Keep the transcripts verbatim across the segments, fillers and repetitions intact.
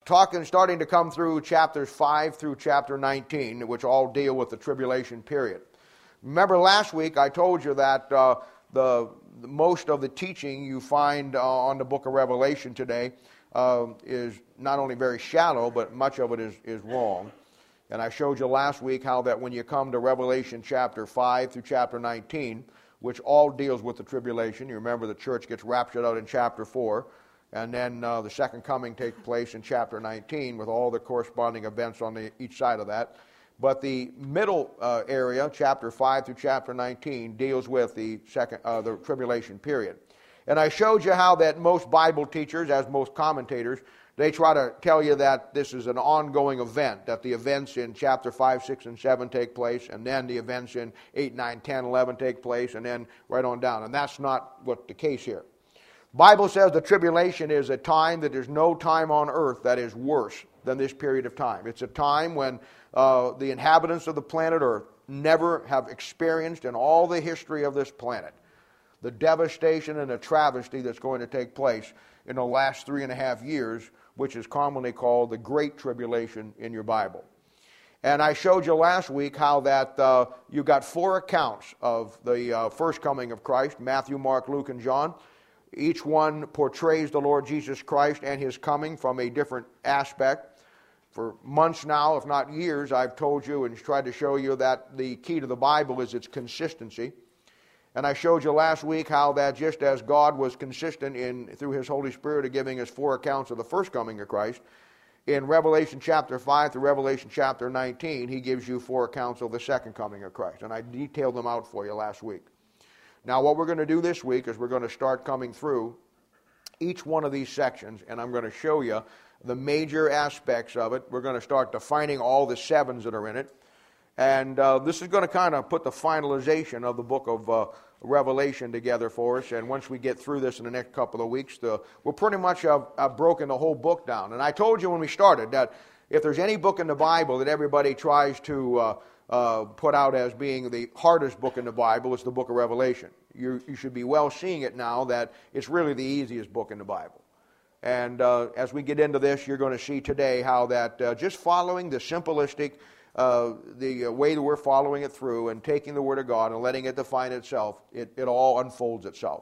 talking, starting to come through chapters five through chapter nineteen, which all deal with the tribulation period. Remember last week I told you that uh, the, the most of the teaching you find uh, on the book of Revelation today uh, is not only very shallow, but much of it is, is wrong. And I showed you last week how that when you come to Revelation chapter five through chapter nineteen, which all deals with the tribulation, you remember the church gets raptured out in chapter four, and then uh, the second coming takes place in chapter nineteen with all the corresponding events on the, each side of that. But the middle uh, area, chapter five through chapter nineteen, deals with the second uh, the tribulation period. And I showed you how that most Bible teachers, as most commentators, they try to tell you that this is an ongoing event, that the events in chapter five, six, and seven take place, and then the events in eight, nine, ten, eleven take place, and then right on down. And that's not what the case here. The Bible says the tribulation is a time that there's no time on earth that is worse than this period of time. It's a time when uh, the inhabitants of the planet Earth never have experienced in all the history of this planet the devastation and the travesty that's going to take place in the last three and a half years, which is commonly called the Great Tribulation in your Bible. And I showed you last week how that uh, you got four accounts of the uh, first coming of Christ, Matthew, Mark, Luke, and John. Each one portrays the Lord Jesus Christ and his coming from a different aspect. For months now, if not years, I've told you and tried to show you that the key to the Bible is its consistency. And I showed you last week how that just as God was consistent in through his Holy Spirit of giving us four accounts of the first coming of Christ, in Revelation chapter five through Revelation chapter nineteen, he gives you four accounts of the second coming of Christ. And I detailed them out for you last week. Now what we're going to do this week is we're going to start coming through each one of these sections, and I'm going to show you the major aspects of it. We're going to start defining all the sevens that are in it. And uh, this is going to kind of put the finalization of the book of uh, Revelation together for us. And once we get through this in the next couple of weeks, the, we'll pretty much have, have broken the whole book down. And I told you when we started that if there's any book in the Bible that everybody tries to uh, uh, put out as being the hardest book in the Bible, it's the book of Revelation. You, you should be well seeing it now that it's really the easiest book in the Bible. And uh, as we get into this, you're going to see today how that uh, just following the simplistic Uh, the uh, way that we're following it through and taking the Word of God and letting it define itself, it, it all unfolds itself.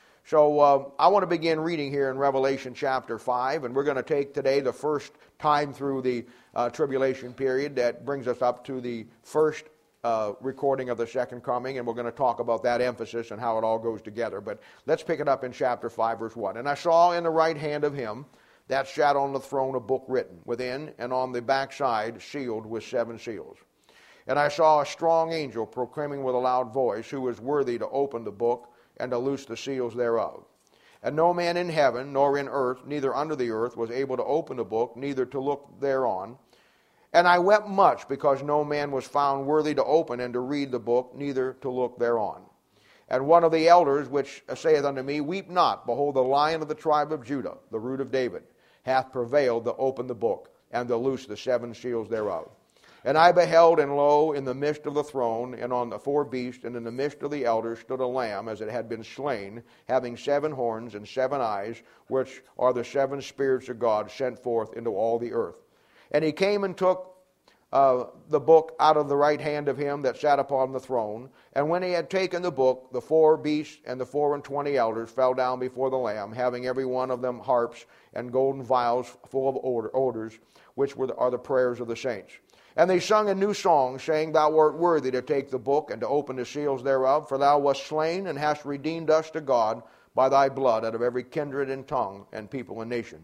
So uh, I want to begin reading here in Revelation chapter five, and we're going to take today the first time through the uh, tribulation period that brings us up to the first uh, recording of the second coming, and we're going to talk about that emphasis and how it all goes together. But let's pick it up in chapter five, verse one. And I saw in the right hand of him that sat on the throne a book written within and on the backside sealed with seven seals. And I saw a strong angel proclaiming with a loud voice, who is worthy to open the book and to loose the seals thereof. And no man in heaven, nor in earth, neither under the earth, was able to open the book, neither to look thereon. And I wept much, because no man was found worthy to open and to read the book, neither to look thereon. And one of the elders, which saith unto me, Weep not, behold, the Lion of the tribe of Judah, the root of David, hath prevailed to open the book, and to loose the seven seals thereof. And I beheld, and lo, in the midst of the throne, and on the four beasts, and in the midst of the elders, stood a lamb, as it had been slain, having seven horns and seven eyes, which are the seven spirits of God sent forth into all the earth. And he came and took Uh, the book out of the right hand of him that sat upon the throne. And when he had taken the book, the four beasts and the four and twenty elders fell down before the Lamb, having every one of them harps and golden vials full of odors, which were the, are the prayers of the saints. And they sung a new song, saying, Thou art worthy to take the book and to open the seals thereof, for thou wast slain and hast redeemed us to God by thy blood out of every kindred and tongue and people and nation.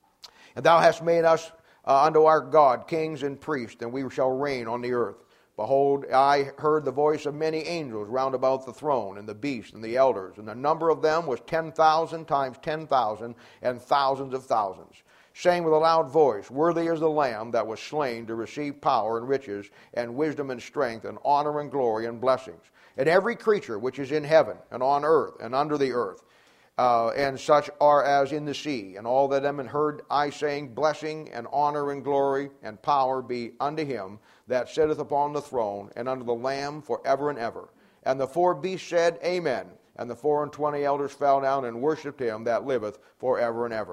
And thou hast made us Uh, unto our God, kings and priests, and we shall reign on the earth. Behold, I heard the voice of many angels round about the throne, and the beast, and the elders, and the number of them was ten thousand times ten thousand, and thousands of thousands, saying with a loud voice, Worthy is the Lamb that was slain to receive power and riches, and wisdom and strength, and honor and glory and blessings. And every creature which is in heaven, and on earth, and under the earth, Uh, and such are as in the sea, and all that them and heard I saying, Blessing and honor and glory and power be unto him that sitteth upon the throne, and unto the Lamb forever and ever. And the four beasts said, Amen. And the four and twenty elders fell down and worshipped him that liveth forever and ever.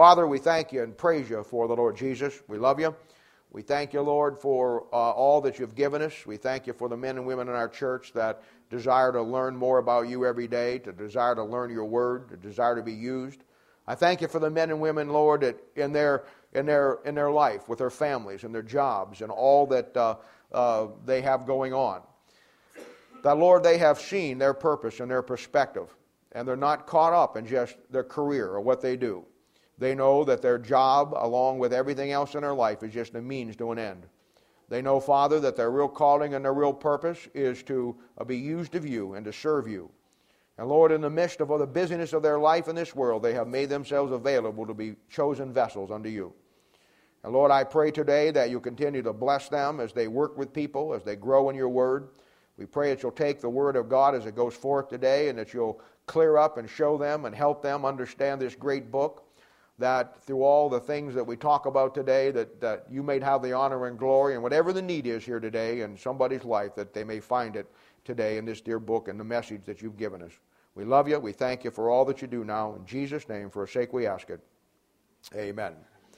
Father, we thank you and praise you for the Lord Jesus. We love you. We thank you, Lord, for uh, all that you've given us. We thank you for the men and women in our church that desire to learn more about you every day, to desire to learn your word, to desire to be used. I thank you for the men and women, Lord, that in their in their in their life, with their families and their jobs and all that uh, uh, they have going on. That, Lord, they have seen their purpose and their perspective, and they're not caught up in just their career or what they do. They know that their job, along with everything else in their life, is just a means to an end. They know, Father, that their real calling and their real purpose is to uh, be used of you and to serve you. And Lord, in the midst of all the busyness of their life in this world, they have made themselves available to be chosen vessels unto you. And Lord, I pray today that you continue to bless them as they work with people, as they grow in your word. We pray that you'll take the word of God as it goes forth today, and that you'll clear up and show them and help them understand this great book, that through all the things that we talk about today, that, that you may have the honor and glory, and whatever the need is here today in somebody's life, that they may find it today in this dear book and the message that you've given us. We love you. We thank you for all that you do now. In Jesus' name, for his sake we ask it. Amen.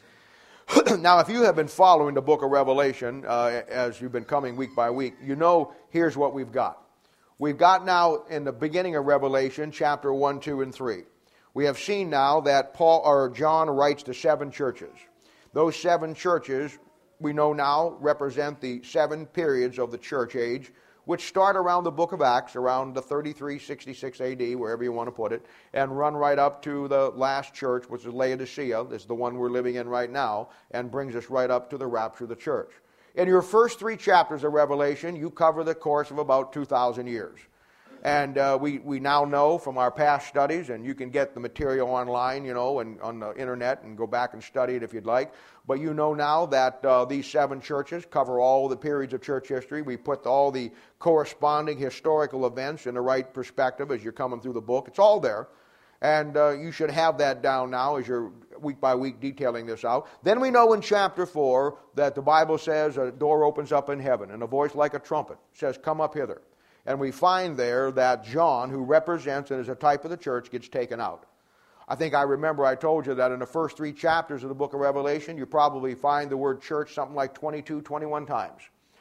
Now, if you have been following the book of Revelation uh, as you've been coming week by week, you know here's what we've got. We've got now in the beginning of Revelation, chapter one, two, and three. We have seen now that Paul or John writes to seven churches. Those seven churches, we know now, represent the seven periods of the church age, which start around the book of Acts, around the thirty-three sixty-six A D, wherever you want to put it, and run right up to the last church, which is Laodicea. This is the one we're living in right now, and brings us right up to the rapture of the church. In your first three chapters of Revelation, you cover the course of about two thousand years. And uh, we, we now know from our past studies, and you can get the material online, you know, and on the internet and go back and study it if you'd like. But you know now that uh, these seven churches cover all the periods of church history. We put all the corresponding historical events in the right perspective as you're coming through the book. It's all there. And uh, you should have that down now as you're week by week detailing this out. Then we know in chapter four that the Bible says a door opens up in heaven, and a voice like a trumpet says, "Come up hither." And we find there that John, who represents and is a type of the church, gets taken out. I think I remember I told you that in the first three chapters of the book of Revelation, you probably find the word church something like twenty-two, twenty-one times.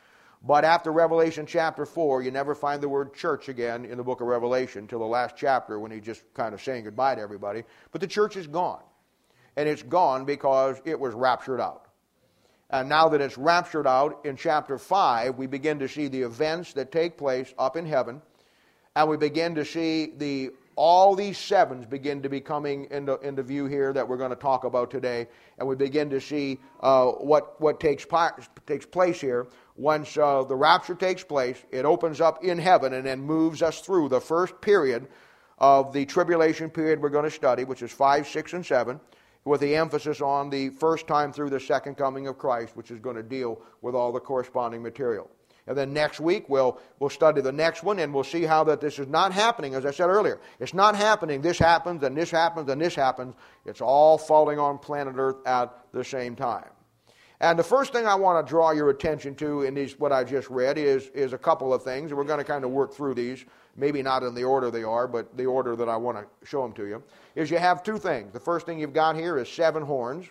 But after Revelation chapter four, you never find the word church again in the book of Revelation until the last chapter when he's just kind of saying goodbye to everybody. But the church is gone. And it's gone because it was raptured out. And now that it's raptured out, in chapter five, we begin to see the events that take place up in heaven. And we begin to see the all these sevens begin to be coming into, into view here that we're going to talk about today. And we begin to see uh, what, what takes, takes place here. Once uh, the rapture takes place, it opens up in heaven and then moves us through the first period of the tribulation period we're going to study, which is five, six, and seven. With the emphasis on the first time through the second coming of Christ, which is going to deal with all the corresponding material. And then next week, we'll, we'll study the next one, and we'll see how that this is not happening, as I said earlier. It's not happening, this happens, and this happens, and this happens. It's all falling on planet Earth at the same time. And the first thing I want to draw your attention to in these, what I just read is, is a couple of things, and we're going to kind of work through these. Maybe not in the order they are, but the order that I want to show them to you, is you have two things. The first thing you've got here is seven horns,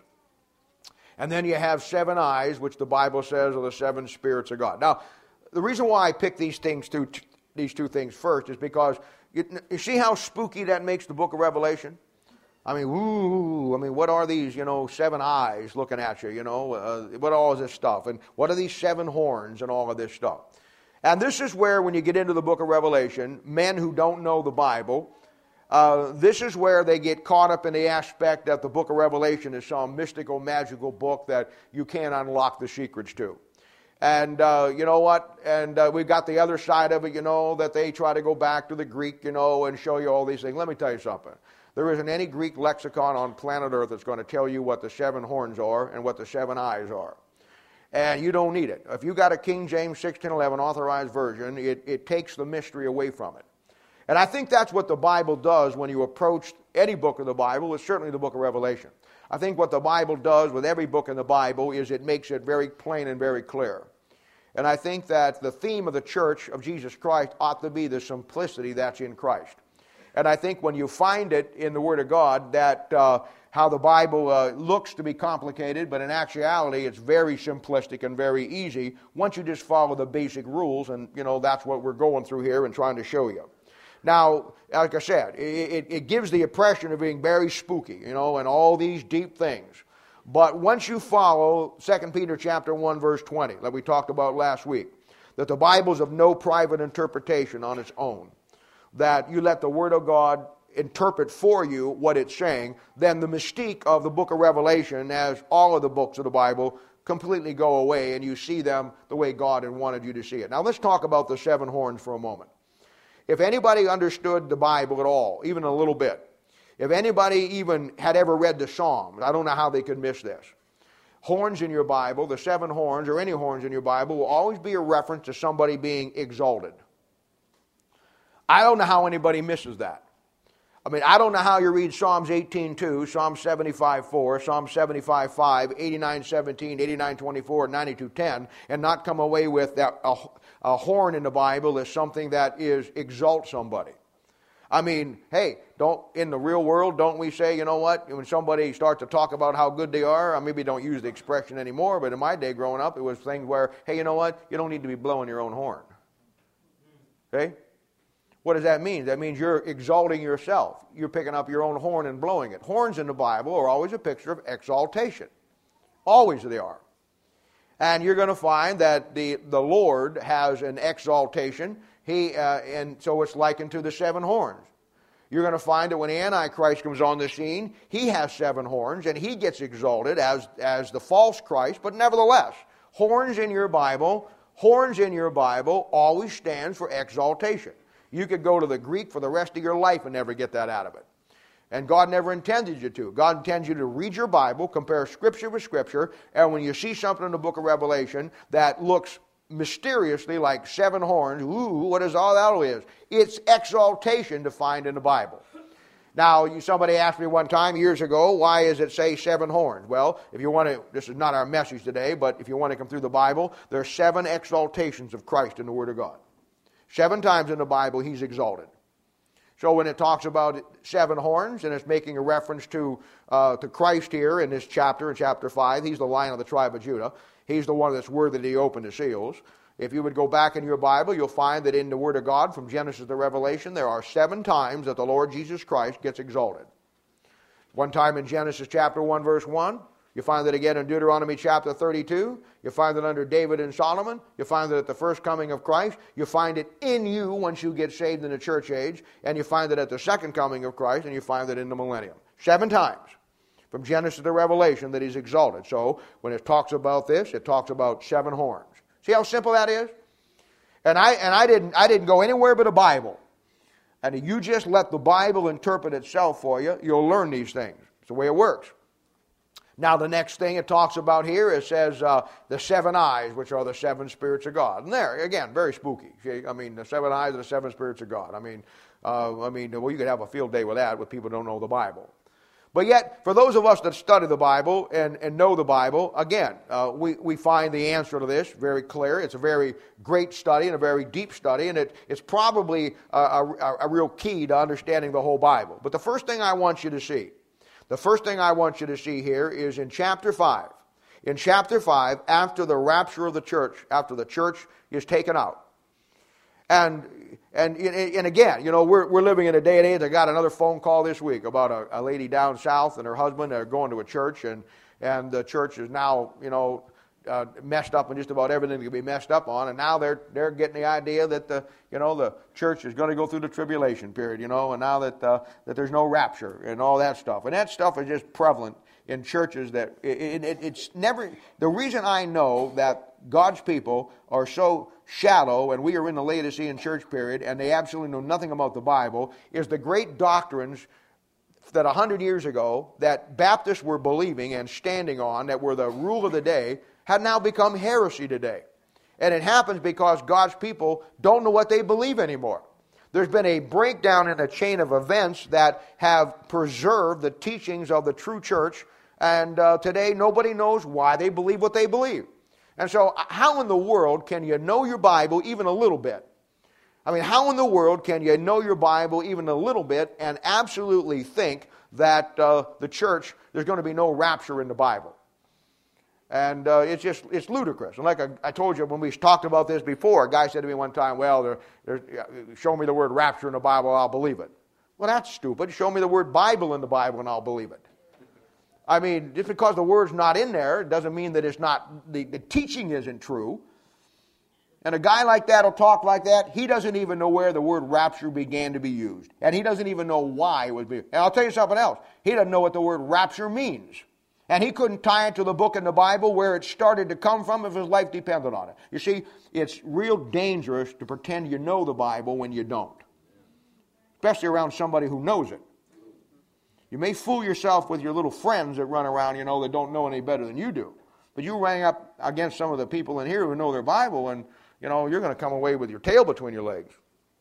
and then you have seven eyes, which the Bible says are the seven spirits of God. Now, the reason why I pick these things to, these two things first is because you, you see how spooky that makes the book of Revelation? I mean, woo, I mean, what are these, you know, seven eyes looking at you, you know, uh, what all is this stuff, and what are these seven horns and all of this stuff? And this is where, when you get into the book of Revelation, men who don't know the Bible, uh, this is where they get caught up in the aspect that the book of Revelation is some mystical, magical book that you can't unlock the secrets to. And uh, you know what? And uh, we've got the other side of it, you know, that they try to go back to the Greek, you know, and show you all these things. Let me tell you something. There isn't any Greek lexicon on planet Earth that's going to tell you what the seven horns are and what the seven eyes are. And you don't need it. If you got a King James sixteen eleven authorized version, it, it takes the mystery away from it. And I think that's what the Bible does when you approach any book of the Bible, it's certainly the book of Revelation. I think what the Bible does with every book in the Bible is it makes it very plain and very clear. And I think that the theme of the church of Jesus Christ ought to be the simplicity that's in Christ. And I think when you find it in the Word of God that uh, how the Bible uh, looks to be complicated, but in actuality it's very simplistic and very easy once you just follow the basic rules, and you know that's what we're going through here and trying to show you. Now, like I said, it, it gives the impression of being very spooky, you know, and all these deep things. But once you follow Second Peter chapter one, verse twenty, that we talked about last week, that the Bible is of no private interpretation on its own, that you let the Word of God interpret for you what it's saying, then the mystique of the book of Revelation, as all of the books of the Bible, completely go away, and you see them the way God had wanted you to see it. Now let's talk about the seven horns for a moment. If anybody understood the Bible at all, even a little bit, if anybody even had ever read the Psalms, I don't know how they could miss this. Horns in your Bible, the seven horns, or any horns in your Bible, will always be a reference to somebody being exalted. I don't know how anybody misses that. I mean, I don't know how you read Psalms eighteen two, Psalm seventy-five four, Psalm seventy-five five, eighty-nine seventeen, eighty-nine twenty-four, ninety-two ten, and not come away with that a, a horn in the Bible is something that is exalt somebody. I mean, hey, don't in the real world, don't we say, you know what, when somebody starts to talk about how good they are, I maybe don't use the expression anymore, but in my day growing up, it was things where, hey, you know what, you don't need to be blowing your own horn. Okay? What does that mean? That means you're exalting yourself. You're picking up your own horn and blowing it. Horns in the Bible are always a picture of exaltation. Always they are. And you're going to find that the, the Lord has an exaltation. He uh, and so it's likened to the seven horns. You're going to find that when the Antichrist comes on the scene, he has seven horns, and he gets exalted as, as the false Christ. But nevertheless, horns in your Bible, horns in your Bible always stands for exaltation. You could go to the Greek for the rest of your life and never get that out of it. And God never intended you to. God intends you to read your Bible, compare Scripture with Scripture, and when you see something in the book of Revelation that looks mysteriously like seven horns, ooh, what is all that is? It's exaltation to find in the Bible. Now, you, somebody asked me one time years ago, why does it say seven horns? Well, if you want to, this is not our message today, but if you want to come through the Bible, there are seven exaltations of Christ in the Word of God. Seven times in the Bible, he's exalted. So when it talks about seven horns, and it's making a reference to, uh, to Christ here in this chapter, in chapter five, he's the Lion of the tribe of Judah. He's the one that's worthy to open the seals. If you would go back in your Bible, you'll find that in the Word of God, from Genesis to Revelation, there are seven times that the Lord Jesus Christ gets exalted. One time in Genesis chapter one, verse one. You find that again in Deuteronomy chapter thirty-two. You find it under David and Solomon. You find it at the first coming of Christ. You find it in you once you get saved in the church age. And you find it at the second coming of Christ. And you find it in the millennium. Seven times from Genesis to Revelation that he's exalted. So when it talks about this, it talks about seven horns. See how simple that is? And I and I didn't I didn't go anywhere but a Bible. And if you just let the Bible interpret itself for you, you'll learn these things. It's the way it works. Now, the next thing it talks about here, it says uh, the seven eyes, which are the seven spirits of God. And there, again, very spooky. I mean, the seven eyes are the seven spirits of God. I mean, uh, I mean, well, you could have a field day with that with people who don't know the Bible. But yet, for those of us that study the Bible and, and know the Bible, again, uh, we, we find the answer to this very clear. It's a very great study and a very deep study, and it, it's probably a, a, a real key to understanding the whole Bible. But the first thing I want you to see, The first thing I want you to see here is in chapter five. In chapter five, after the rapture of the church, after the church is taken out. And and and again, you know, we're we're living in a day and age. I got another phone call this week about a, a lady down south and her husband are going to a church, and and the church is now, you know, uh, messed up on just about everything that can be messed up on, and now they're they're getting the idea that the you know the church is going to go through the tribulation period, you know, and now that uh, that there's no rapture and all that stuff, and that stuff is just prevalent in churches that it, it, it's never. The reason I know that God's people are so shallow, and we are in the Laodicean church period, and they absolutely know nothing about the Bible, is the great doctrines that a hundred years ago that Baptists were believing and standing on, that were the rule of the day, had now become heresy today. And it happens because God's people don't know what they believe anymore. There's been a breakdown in a chain of events that have preserved the teachings of the true church, and uh, today nobody knows why they believe what they believe. And so how in the world can you know your Bible even a little bit I mean, how in the world can you know your Bible even a little bit and absolutely think that uh, the church, there's going to be no rapture in the Bible? And uh, it's just, it's ludicrous. And like I, I told you when we talked about this before, a guy said to me one time, well, there, there, show me the word rapture in the Bible, I'll believe it. Well, that's stupid. Show me the word Bible in the Bible and I'll believe it. I mean, just because the word's not in there, it doesn't mean that it's not, the, the teaching isn't true. And a guy like that will talk like that. He doesn't even know where the word rapture began to be used. And he doesn't even know why it was being. And I'll tell you something else. He doesn't know what the word rapture means. And he couldn't tie it to the book in the Bible where it started to come from if his life depended on it. You see, it's real dangerous to pretend you know the Bible when you don't. Especially around somebody who knows it. You may fool yourself with your little friends that run around, you know, that don't know any better than you do. But you rang up against some of the people in here who know their Bible, and, you know, you're going to come away with your tail between your legs.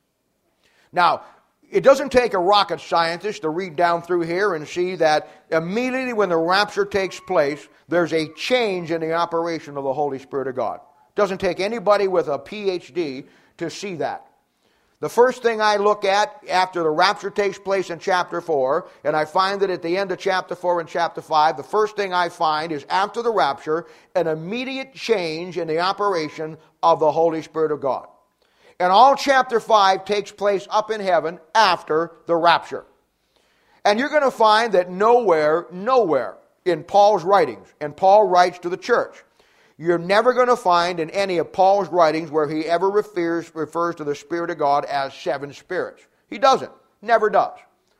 Now, it doesn't take a rocket scientist to read down through here and see that immediately when the rapture takes place, there's a change in the operation of the Holy Spirit of God. It doesn't take anybody with a P H D to see that. The first thing I look at after the rapture takes place in chapter four, and I find that at the end of chapter four and chapter five, the first thing I find is after the rapture, an immediate change in the operation of the Holy Spirit of God. And all chapter five takes place up in heaven after the rapture. And you're going to find that nowhere, nowhere in Paul's writings, and Paul writes to the church, you're never going to find in any of Paul's writings where he ever refers, refers to the Spirit of God as seven spirits. He doesn't. Never does.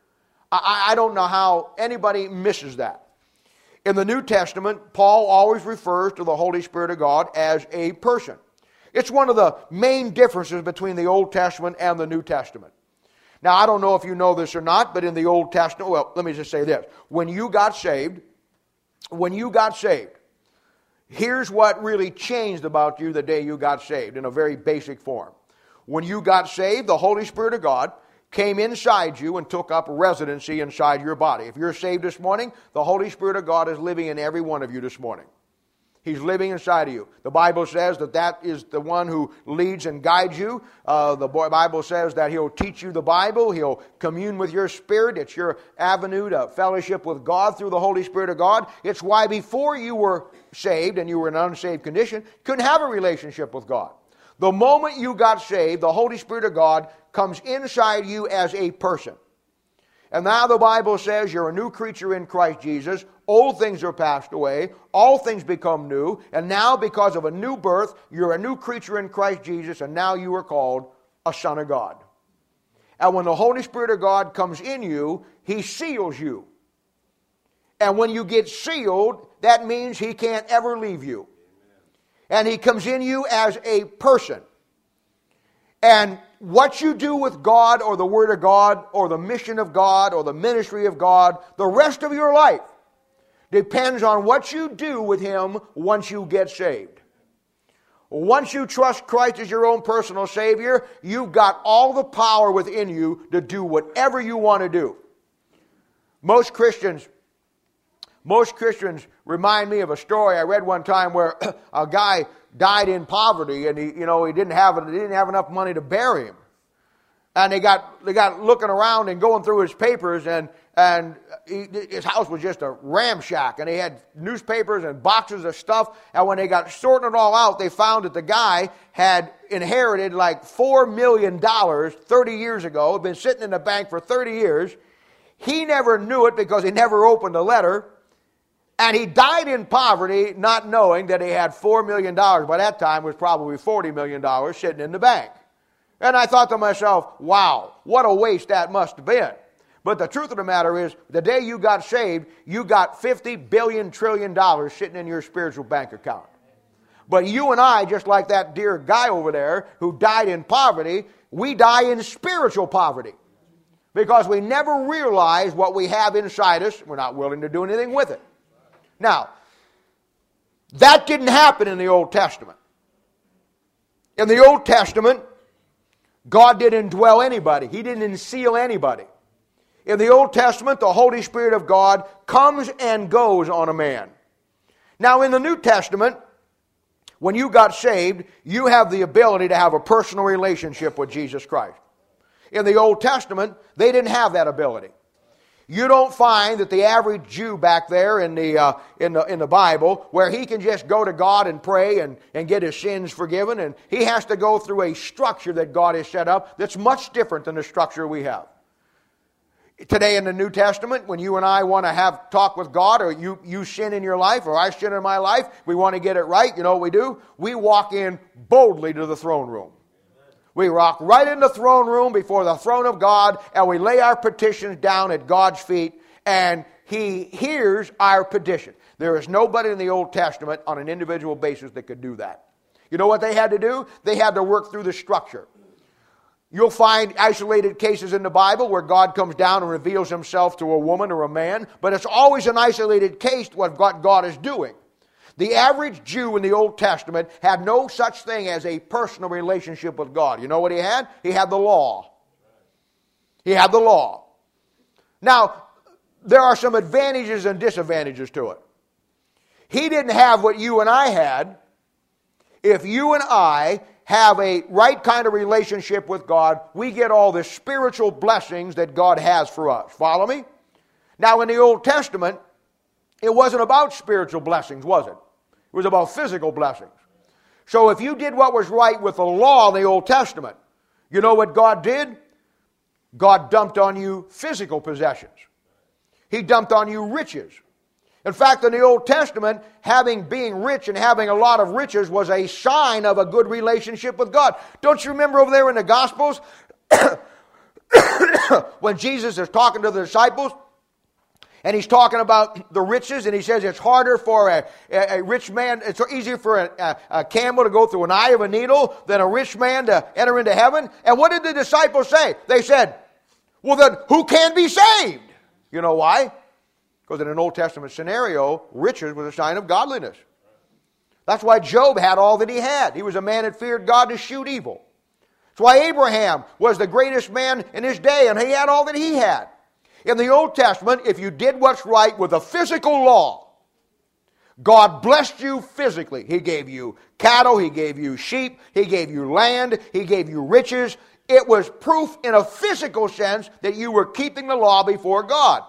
I, I don't know how anybody misses that. In the New Testament, Paul always refers to the Holy Spirit of God as a person. It's one of the main differences between the Old Testament and the New Testament. Now, I don't know if you know this or not, but in the Old Testament, well, let me just say this. When you got saved, when you got saved, here's what really changed about you the day you got saved in a very basic form. When you got saved, the Holy Spirit of God came inside you and took up residency inside your body. If you're saved this morning, the Holy Spirit of God is living in every one of you this morning. He's living inside of you. The Bible says that that is the one who leads and guides you. Uh, the Bible says that He'll teach you the Bible. He'll commune with your spirit. It's your avenue to fellowship with God through the Holy Spirit of God. It's why before you were saved and you were in an unsaved condition, you couldn't have a relationship with God. The moment you got saved, the Holy Spirit of God comes inside you as a person. And now the Bible says you're a new creature in Christ Jesus. Old things are passed away. All things become new. And now because of a new birth, you're a new creature in Christ Jesus. And now you are called a son of God. And when the Holy Spirit of God comes in you, He seals you. And when you get sealed, that means He can't ever leave you. And He comes in you as a person. And what you do with God or the Word of God or the mission of God or the ministry of God, the rest of your life depends on what you do with Him once you get saved. Once you trust Christ as your own personal Savior, you've got all the power within you to do whatever you want to do. Most Christians, most Christians remind me of a story I read one time where a guy died in poverty, and he, you know, he didn't have he didn't have enough money to bury him. And they got they got looking around and going through his papers, and and he, his house was just a ramshack, and he had newspapers and boxes of stuff. And when they got sorting it all out, they found that the guy had inherited like four million dollars thirty years ago. Had been sitting in the bank for thirty years. He never knew it because he never opened a letter. And he died in poverty, not knowing that he had four million dollars. By that time, it was probably forty million dollars sitting in the bank. And I thought to myself, wow, what a waste that must have been. But the truth of the matter is, the day you got saved, you got fifty billion trillion dollars sitting in your spiritual bank account. But you and I, just like that dear guy over there who died in poverty, we die in spiritual poverty. Because we never realize what we have inside us. We're not willing to do anything with it. Now, that didn't happen in the Old Testament. In the Old Testament, God didn't indwell anybody. He didn't seal anybody. In the Old Testament, the Holy Spirit of God comes and goes on a man. Now, in the New Testament, When you got saved, you have the ability to have a personal relationship with Jesus Christ. In the Old Testament, they didn't have that ability. You don't find that the average Jew back there in the, uh, in the, in the Bible, where he can just go to God and pray and, and get his sins forgiven, and he has to go through a structure that God has set up that's much different than the structure we have. Today in the New Testament, when you and I want to have talk with God, or you, you sin in your life, or I sin in my life, we want to get it right, you know what we do? We walk in boldly to the throne room. We walk right in the throne room before the throne of God, and we lay our petitions down at God's feet, and He hears our petition. There is nobody in the Old Testament on an individual basis that could do that. You know what they had to do? They had to work through the structure. You'll find isolated cases in the Bible where God comes down and reveals Himself to a woman or a man, but it's always an isolated case what God is doing. The average Jew in the Old Testament had no such thing as a personal relationship with God. You know what he had? He had the law. He had the law. Now, there are some advantages and disadvantages to it. He didn't have what you and I had. If you and I have a right kind of relationship with God, we get all the spiritual blessings that God has for us. Follow me? Now, in the Old Testament, it wasn't about spiritual blessings, was it? It was about physical blessings. So if you did what was right with the law in the Old Testament, you know what God did? God dumped on you physical possessions. He dumped on you riches. In fact, in the Old Testament, having being rich and having a lot of riches was a sign of a good relationship with God. Don't you remember over there in the Gospels when Jesus is talking to the disciples? And he's talking about the riches, and he says it's harder for a, a, a rich man, it's easier for a, a, a camel to go through an eye of a needle than a rich man to enter into heaven. And what did the disciples say? They said, well then, who can be saved? You know why? Because in an Old Testament scenario, riches was a sign of godliness. That's why Job had all that he had. He was a man that feared God to shoot evil. That's why Abraham was the greatest man in his day, and he had all that he had. In the Old Testament, if you did what's right with a physical law, God blessed you physically. He gave you cattle, He gave you sheep, He gave you land, He gave you riches. It was proof in a physical sense that you were keeping the law before God.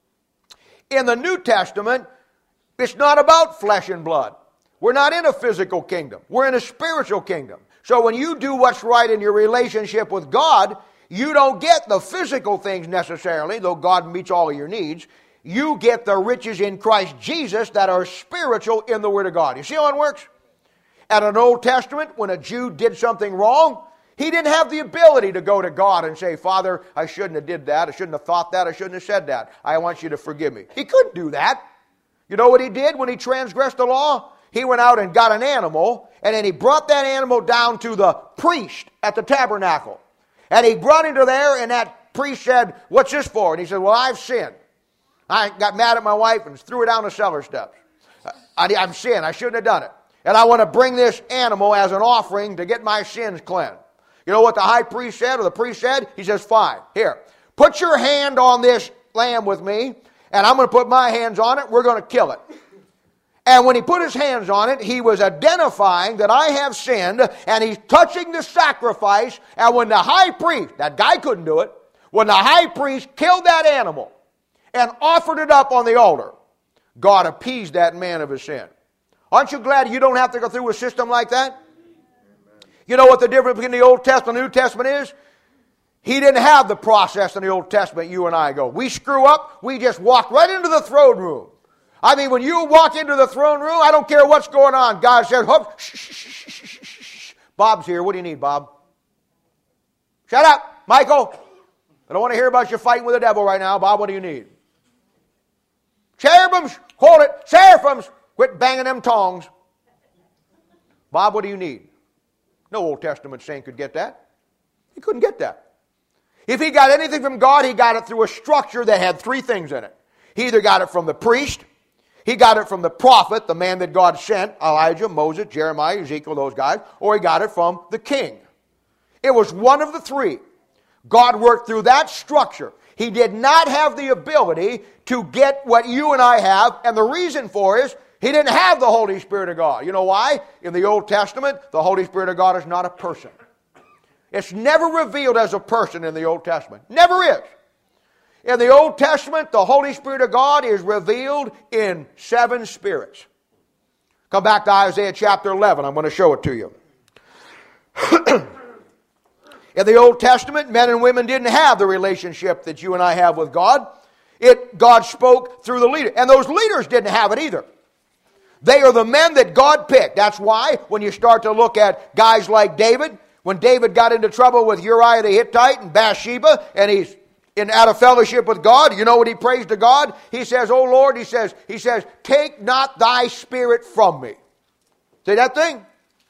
In the New Testament, it's not about flesh and blood. We're not in a physical kingdom. We're in a spiritual kingdom. So when you do what's right in your relationship with God, you don't get the physical things necessarily, though God meets all of your needs. You get the riches in Christ Jesus that are spiritual in the Word of God. You see how it works? At an Old Testament, when a Jew did something wrong, he didn't have the ability to go to God and say, Father, I shouldn't have did that. I shouldn't have thought that. I shouldn't have said that. I want you to forgive me. He couldn't do that. You know what he did when he transgressed the law? He went out and got an animal, and then he brought that animal down to the priest at the tabernacle. And he brought him to there, and that priest said, what's this for? And he said, well, I've sinned. I got mad at my wife and threw her down the cellar steps. I, I've sinned. I shouldn't have done it. And I want to bring this animal as an offering to get my sins cleansed. You know what the high priest said, or the priest said? He says, fine, here, put your hand on this lamb with me, and I'm going to put my hands on it. We're going to kill it. And when he put his hands on it, he was identifying that I have sinned, and he's touching the sacrifice. And when the high priest, that guy couldn't do it, when the high priest killed that animal and offered it up on the altar, God appeased that man of his sin. Aren't you glad you don't have to go through a system like that? You know what the difference between the Old Testament and the New Testament is? He didn't have the process in the Old Testament you and I go. We screw up, we just walk right into the throne room. I mean, when you walk into the throne room, I don't care what's going on. God says, Hoop, shh, shh, shh, shh, shh, shh. Bob's here. What do you need, Bob? Shut up, Michael. I don't want to hear about you fighting with the devil right now. Bob, what do you need? Cherubims, hold it. Seraphims, quit banging them tongs. Bob, what do you need? No Old Testament saint could get that. He couldn't get that. If he got anything from God, he got it through a structure that had three things in it. He either got it from the priest, he got it from the prophet, the man that God sent, Elijah, Moses, Jeremiah, Ezekiel, those guys, or he got it from the king. It was one of the three. God worked through that structure. He did not have the ability to get what you and I have, and the reason for it is He didn't have the Holy Spirit of God. You know why? In the Old Testament, the Holy Spirit of God is not a person. It's never revealed as a person in the Old Testament. Never is. In the Old Testament, the Holy Spirit of God is revealed in seven spirits. Come back to Isaiah chapter eleven. I'm going to show it to you. In the Old Testament, men and women didn't have the relationship that you and I have with God. It, God spoke through the leader. And those leaders didn't have it either. They are the men that God picked. That's why when you start to look at guys like David, when David got into trouble with Uriah the Hittite and Bathsheba, and he's in out of fellowship with God, you know what he prays to God? He says, "Oh Lord," he says, he says, "take not thy spirit from me." See that thing?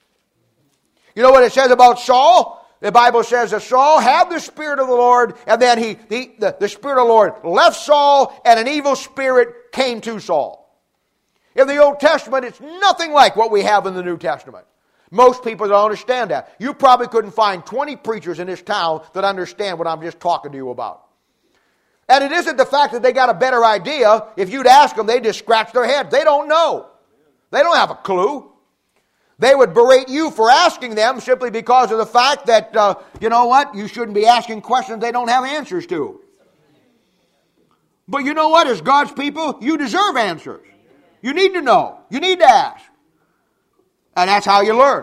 You know what it says about Saul? The Bible says that Saul had the Spirit of the Lord, and then he, he the, the Spirit of the Lord left Saul, and an evil spirit came to Saul. In the Old Testament, it's nothing like what we have in the New Testament. Most people don't understand that. You probably couldn't find twenty preachers in this town that understand what I'm just talking to you about. And it isn't the fact that they got a better idea. If you'd ask them, they just scratch their head. They don't know. They don't have a clue. They would berate you for asking them simply because of the fact that, uh, you know what, you shouldn't be asking questions they don't have answers to. But you know what, as God's people, you deserve answers. You need to know. You need to ask. And that's how you learn.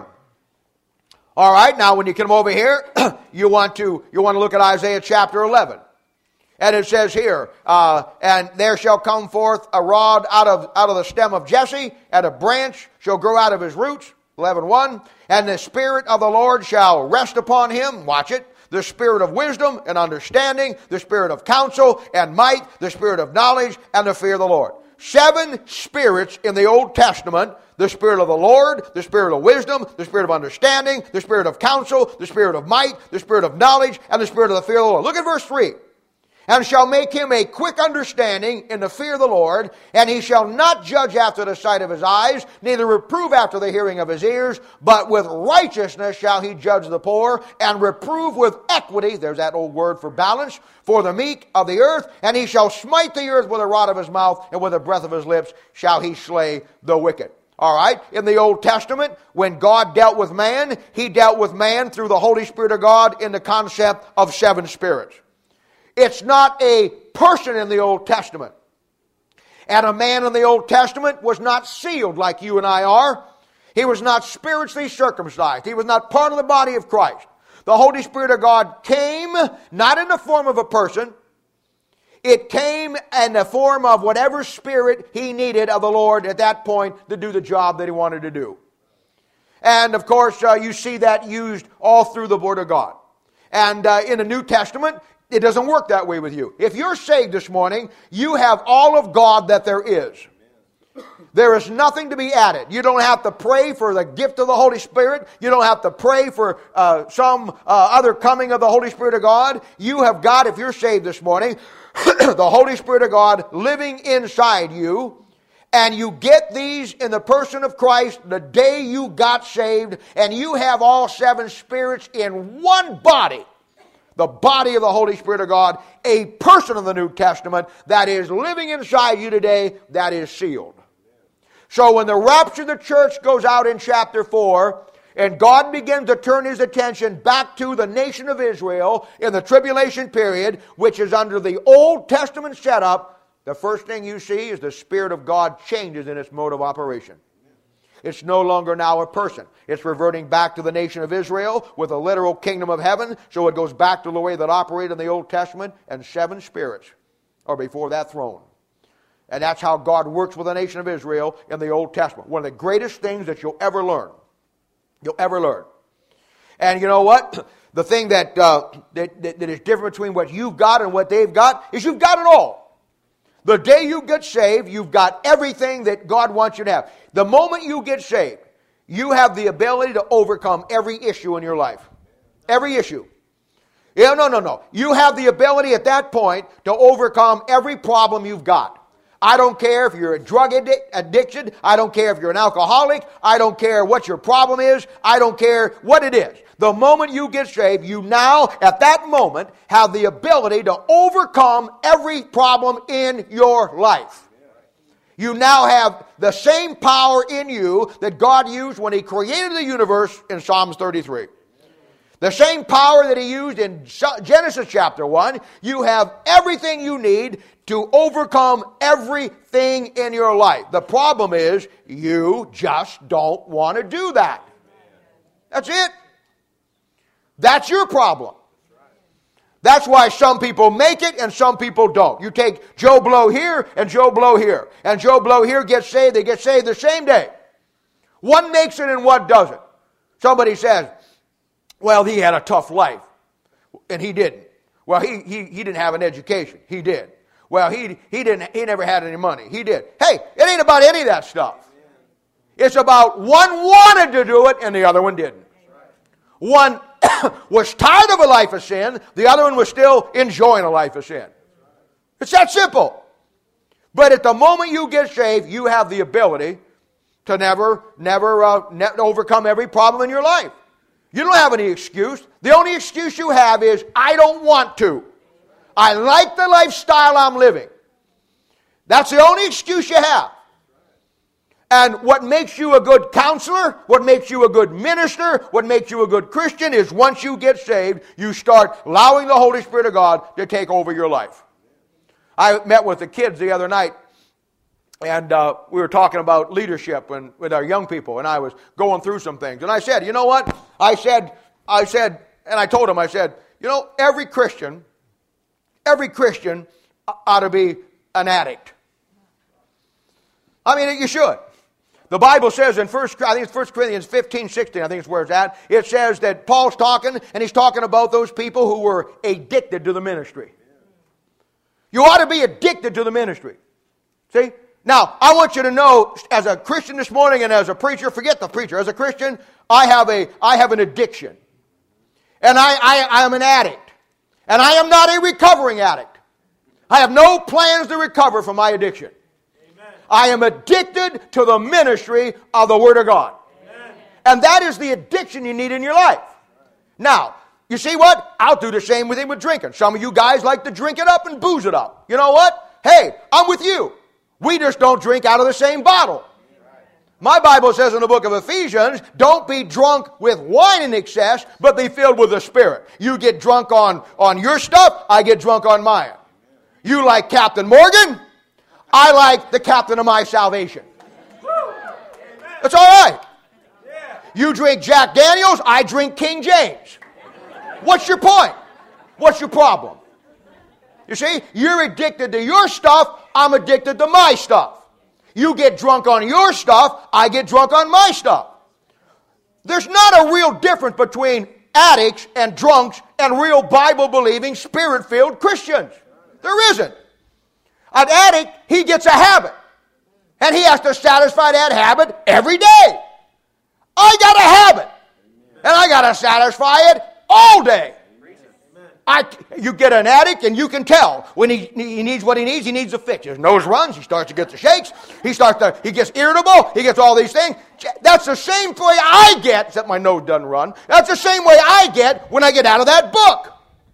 All right, now when you come over here, you want to you want to look at Isaiah chapter eleven. And it says here, uh, and there shall come forth a rod out of, out of the stem of Jesse, and a branch shall grow out of his roots. eleven one. And the Spirit of the Lord shall rest upon him. Watch it. The Spirit of wisdom and understanding, the Spirit of counsel and might, the Spirit of knowledge and the fear of the Lord. Seven spirits in the Old Testament. The Spirit of the Lord, the Spirit of wisdom, the Spirit of understanding, the Spirit of counsel, the Spirit of might, the Spirit of knowledge, and the Spirit of the fear of the Lord. Look at verse three. And shall make him a quick understanding in the fear of the Lord, and he shall not judge after the sight of his eyes, neither reprove after the hearing of his ears, but with righteousness shall he judge the poor, and reprove with equity, there's that old word for balance, for the meek of the earth, and he shall smite the earth with a rod of his mouth, and with the breath of his lips shall he slay the wicked. All right, in the Old Testament, when God dealt with man, he dealt with man through the Holy Spirit of God in the concept of seven spirits. It's not a person in the Old Testament. And a man in the Old Testament was not sealed like you and I are. He was not spiritually circumcised. He was not part of the body of Christ. The Holy Spirit of God came not in the form of a person. It came in the form of whatever spirit he needed of the Lord at that point to do the job that he wanted to do. And of course, uh, you see that used all through the Word of God. And uh, in the New Testament, it doesn't work that way with you. If you're saved this morning, you have all of God that there is. There is nothing to be added. You don't have to pray for the gift of the Holy Spirit. You don't have to pray for uh, some uh, other coming of the Holy Spirit of God. You have got, if you're saved this morning, the Holy Spirit of God living inside you. And you get these in the person of Christ the day you got saved. And you have all seven spirits in one body. The body of the Holy Spirit of God, a person of the New Testament that is living inside you today, that is sealed. So when the rapture of the church goes out in chapter four, and God begins to turn his attention back to the nation of Israel in the tribulation period, which is under the Old Testament setup, the first thing you see is the Spirit of God changes in its mode of operation. It's no longer now a person. It's reverting back to the nation of Israel with a literal kingdom of heaven. So it goes back to the way that operated in the Old Testament, and seven spirits are before that throne. And that's how God works with the nation of Israel in the Old Testament. One of the greatest things that you'll ever learn. You'll ever learn. And you know what? The thing that, uh, that, that, that is different between what you've got and what they've got is you've got it all. The day you get saved, you've got everything that God wants you to have. The moment you get saved, you have the ability to overcome every issue in your life. Every issue. Yeah, no, no, no. You have the ability at that point to overcome every problem you've got. I don't care if you're a drug addic- addiction. I don't care if you're an alcoholic. I don't care what your problem is. I don't care what it is. The moment you get saved, you now, at that moment, have the ability to overcome every problem in your life. You now have the same power in you that God used when He created the universe in Psalms thirty-three. The same power that He used in Genesis chapter one. You have everything you need to overcome everything in your life. The problem is you just don't want to do that. That's it. That's your problem. That's why some people make it and some people don't. You take Joe Blow here and Joe Blow here. And Joe Blow here gets saved. They get saved the same day. One makes it and one doesn't. Somebody says, well, he had a tough life. And he didn't. Well, he, he, he didn't have an education. He did. Well, he, he, didn't, he never had any money. He did. Hey, it ain't about any of that stuff. It's about one wanted to do it and the other one didn't. One was tired of a life of sin. The other one was still enjoying a life of sin. It's that simple. But at the moment you get saved, you have the ability to never, never uh, ne- overcome every problem in your life. You don't have any excuse. The only excuse you have is, I don't want to. I like the lifestyle I'm living. That's the only excuse you have. And what makes you a good counselor, what makes you a good minister, what makes you a good Christian is once you get saved, you start allowing the Holy Spirit of God to take over your life. I met with the kids the other night, and uh, we were talking about leadership and with our young people, and I was going through some things. And I said, you know what? I said, I said, and I told them, I said, you know, every Christian, every Christian ought to be an addict. I mean, you should. The Bible says in first, I think it's First Corinthians fifteen, sixteen, I think it's where it's at. It says that Paul's talking, and he's talking about those people who were addicted to the ministry. You ought to be addicted to the ministry. See? Now, I want you to know, as a Christian this morning and as a preacher, forget the preacher. As a Christian, I have a, I have an addiction. And I, I, I am an addict. And I am not a recovering addict. I have no plans to recover from my addiction. I am addicted to the ministry of the Word of God. Amen. And that is the addiction you need in your life. Now, you see what? I'll do the same with him with drinking. Some of you guys like to drink it up and booze it up. You know what? Hey, I'm with you. We just don't drink out of the same bottle. My Bible says in the book of Ephesians, don't be drunk with wine in excess, but be filled with the Spirit. You get drunk on, on your stuff, I get drunk on mine. You like Captain Morgan, I like the captain of my salvation. That's all right. You drink Jack Daniels, I drink King James. What's your point? What's your problem? You see, you're addicted to your stuff, I'm addicted to my stuff. You get drunk on your stuff, I get drunk on my stuff. There's not a real difference between addicts and drunks and real Bible-believing, Spirit-filled Christians. There isn't. An addict, he gets a habit. And he has to satisfy that habit every day. I got a habit. And I got to satisfy it all day. I, you get an addict and you can tell when he, he needs what he needs, he needs a fix. His nose runs, he starts to get the shakes, he starts to, he gets irritable, he gets all these things. That's the same way I get, except my nose doesn't run, that's the same way I get when I get out of that book.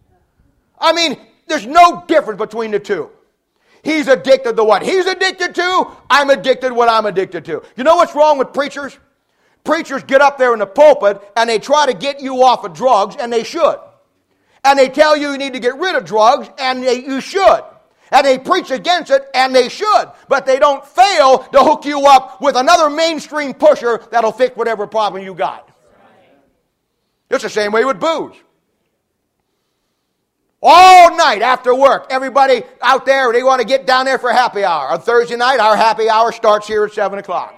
I mean, there's no difference between the two. He's addicted to what he's addicted to, I'm addicted to what I'm addicted to. You know what's wrong with preachers? Preachers get up there in the pulpit and they try to get you off of drugs, and they should. And they tell you you need to get rid of drugs, and they, you should. And they preach against it, and they should. But they don't fail to hook you up with another mainstream pusher that'll fix whatever problem you got. It's the same way with booze. All night after work, everybody out there, they want to get down there for happy hour. On Thursday night, our happy hour starts here at seven o'clock.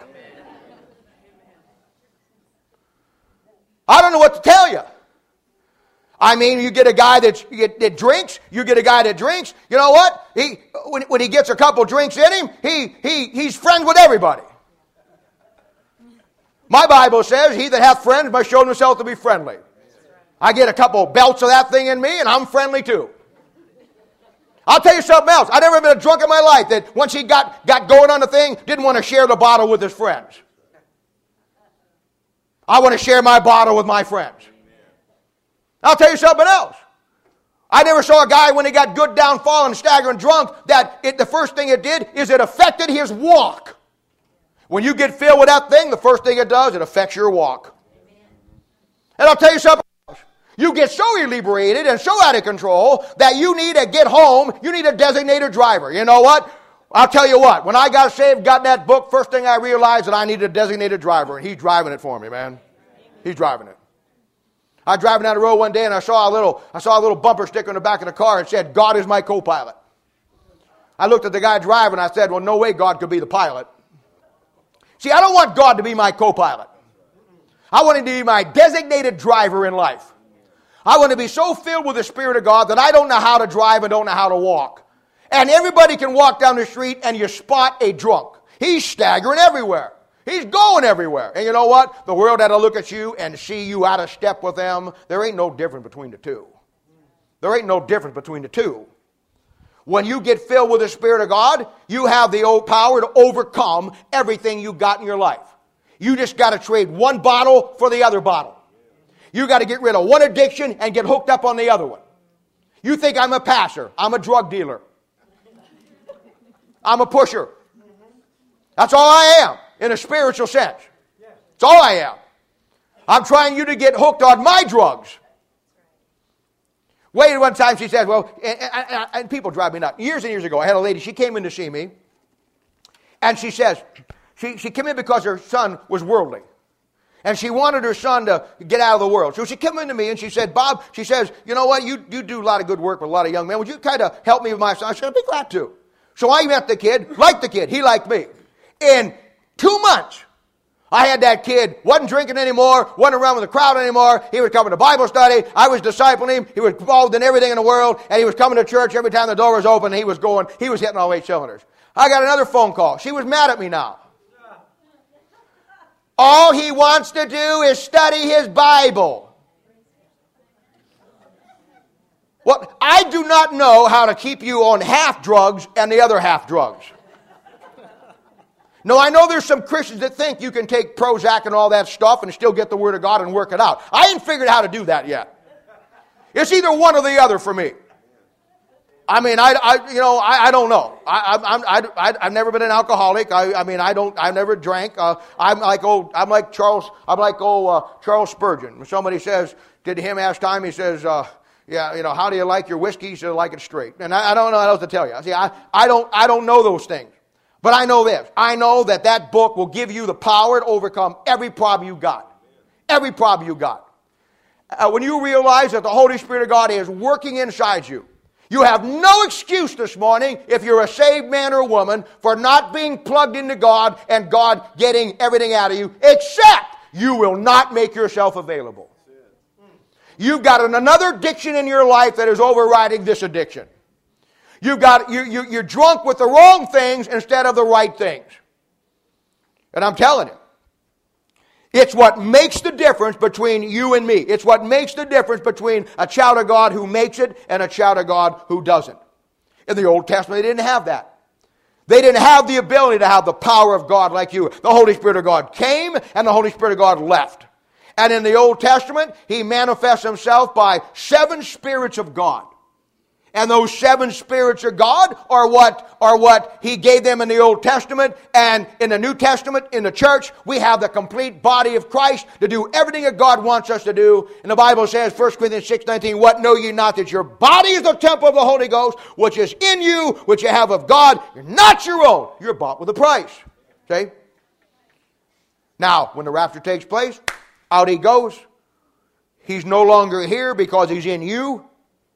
I don't know what to tell you. I mean, you get a guy that's, you get, that drinks, you get a guy that drinks, you know what? He when, when he gets a couple drinks in him, he, he, he's friends with everybody. My Bible says, he that hath friends must show himself to be friendly. I get a couple belts of that thing in me, and I'm friendly too. I'll tell you something else. I've never been a drunk in my life that once he got, got going on the thing, didn't want to share the bottle with his friends. I want to share my bottle with my friends. I'll tell you something else. I never saw a guy when he got good down, falling, staggering, drunk, that it, the first thing it did is it affected his walk. When you get filled with that thing, the first thing it does, it affects your walk. And I'll tell you something else. You get so inebriated and so out of control that you need to get home, you need a designated driver. You know what? I'll tell you what, when I got saved, got that book, first thing I realized that I needed a designated driver, and he's driving it for me, man. He's driving it. I was driving down the road one day and I saw a little, I saw a little bumper sticker in the back of the car and said, God is my co-pilot. I looked at the guy driving and I said, well, no way God could be the pilot. See, I don't want God to be my co-pilot. I want him to be my designated driver in life. I want to be so filled with the Spirit of God that I don't know how to drive and don't know how to walk. And everybody can walk down the street and you spot a drunk. He's staggering everywhere. He's going everywhere. And you know what? The world had to look at you and see you out of step with them. There ain't no difference between the two. There ain't no difference between the two. When you get filled with the Spirit of God, you have the old power to overcome everything you got in your life. You just got to trade one bottle for the other bottle. You got to get rid of one addiction and get hooked up on the other one. You think I'm a passer. I'm a drug dealer. I'm a pusher. That's all I am in a spiritual sense. That's all I am. I'm trying you to get hooked on my drugs. Wait, one time she says, well, and, and, and people drive me nuts. Years and years ago, I had a lady, she came in to see me, and she says, she, she came in because her son was worldly. And she wanted her son to get out of the world. So she came in to me and she said, Bob, she says, you know what, you, you do a lot of good work with a lot of young men. Would you kind of help me with my son? I said, I'd be glad to. So I met the kid, liked the kid, he liked me. In two months, I had that kid, wasn't drinking anymore, wasn't around with the crowd anymore. He was coming to Bible study. I was discipling him. He was involved in everything in the world. And he was coming to church every time the door was open. He was going, he was hitting all eight cylinders. I got another phone call. She was mad at me now. All he wants to do is study his Bible. Well, I do not know how to keep you on half drugs and the other half drugs. No, I know there's some Christians that think you can take Prozac and all that stuff and still get the Word of God and work it out. I ain't figured out how to do that yet. It's either one or the other for me. I mean, I, I you know, I, I don't know. I, I, I, I, I've never been an alcoholic. I, I mean, I don't, I never drank. Uh, I'm like old, I'm like Charles, I'm like old uh, Charles Spurgeon. When somebody says, did him ask time, he says, uh, yeah, you know, how do you like your whiskey? He said, I like it straight. And I, I don't know what else to tell you. See, I, I don't, I don't know those things. But I know this. I know that that book will give you the power to overcome every problem you got. Every problem you got. Uh, when you realize that the Holy Spirit of God is working inside you, you have no excuse this morning, if you're a saved man or woman, for not being plugged into God and God getting everything out of you, except you will not make yourself available. You've got another addiction in your life that is overriding this addiction. You've got, you, you, you're drunk with the wrong things instead of the right things. And I'm telling you, it's what makes the difference between you and me. It's what makes the difference between a child of God who makes it and a child of God who doesn't. In the Old Testament, they didn't have that. They didn't have the ability to have the power of God like you. The Holy Spirit of God came and the Holy Spirit of God left. And in the Old Testament, He manifests Himself by seven spirits of God. And those seven spirits of God are what, are what He gave them in the Old Testament. And in the New Testament, in the church, we have the complete body of Christ to do everything that God wants us to do. And the Bible says, First Corinthians six nineteen, what know ye not, that your body is the temple of the Holy Ghost, which is in you, which you have of God. You're not your own. You're bought with a price. See? Now, when the rapture takes place, out He goes. He's no longer here because He's in you.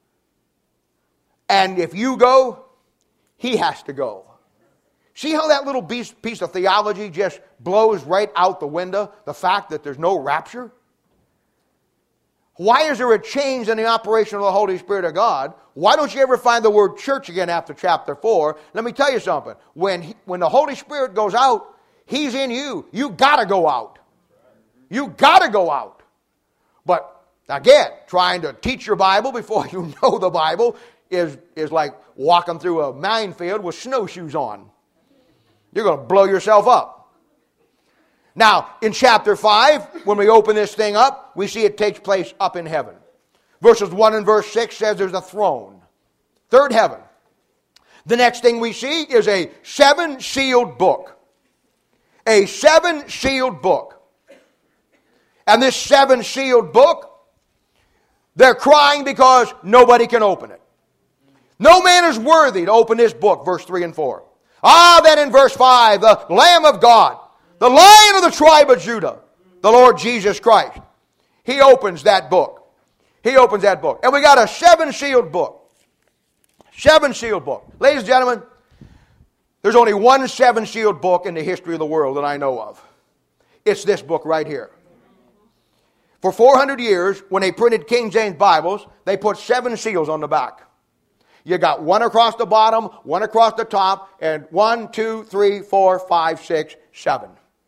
And if you go, He has to go. See how that little piece, piece of theology just blows right out the window? The fact that there's no rapture? Why is there a change in the operation of the Holy Spirit of God? Why don't you ever find the word church again after chapter four? Let me tell you something. When, he, when the Holy Spirit goes out, He's in you. You got to go out. You got to go out. But again, trying to teach your Bible before you know the Bible is, is like walking through a minefield with snowshoes on. You're going to blow yourself up. Now, in chapter five, when we open this thing up, we see it takes place up in heaven. Verses one and verse six says there's a throne. Third heaven. The next thing we see is a seven-sealed book. A seven-sealed book. And this seven-sealed book, they're crying because nobody can open it. No man is worthy to open this book, verse three and four. Ah, then in verse five, the Lamb of God, the Lion of the tribe of Judah, the Lord Jesus Christ. He opens that book. He opens that book. And we got a seven-sealed book. Seven-sealed book. Ladies and gentlemen, there's only one seven-sealed book in the history of the world that I know of. It's this book right here. For four hundred years, when they printed King James Bibles, they put seven seals on the back. You got one across the bottom, one across the top, and one, two, three, four, five, six, seven.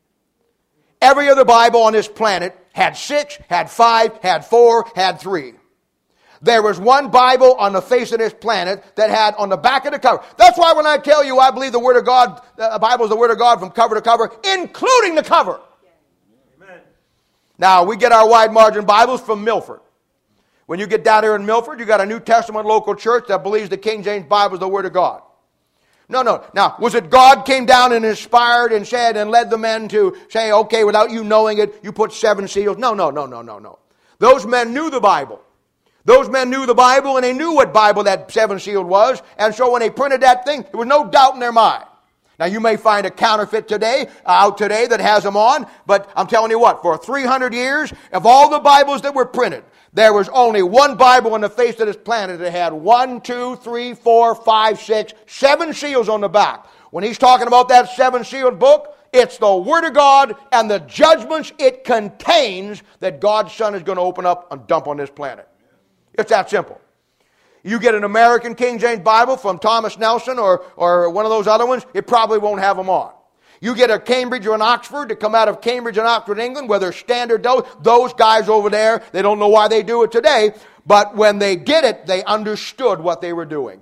Every other Bible on this planet had six, had five, had four, had three. There was one Bible on the face of this planet that had on the back of the cover. That's why when I tell you I believe the Word of God, the Bible is the Word of God from cover to cover, including the cover. Amen. Now, we get our wide margin Bibles from Milford. When you get down here in Milford, you got a New Testament local church that believes the King James Bible is the Word of God. No, no. Now, was it God came down and inspired and said and led the men to say, okay, without you knowing it, you put seven seals? No, no, no, no, no, no. Those men knew the Bible. Those men knew the Bible, and they knew what Bible that seven-sealed was. And so when they printed that thing, there was no doubt in their mind. Now, you may find a counterfeit today, uh, out today that has them on. But I'm telling you what, for three hundred years, of all the Bibles that were printed, there was only one Bible on the face of this planet that had one, two, three, four, five, six, seven seals on the back. When he's talking about that seven-sealed book, it's the Word of God and the judgments it contains that God's Son is going to open up and dump on this planet. It's that simple. You get an American King James Bible from Thomas Nelson or, or one of those other ones, it probably won't have them on. You get a Cambridge or an Oxford to come out of Cambridge and Oxford, England, where they're standard, those, those guys over there, they don't know why they do it today, but when they did it, they understood what they were doing.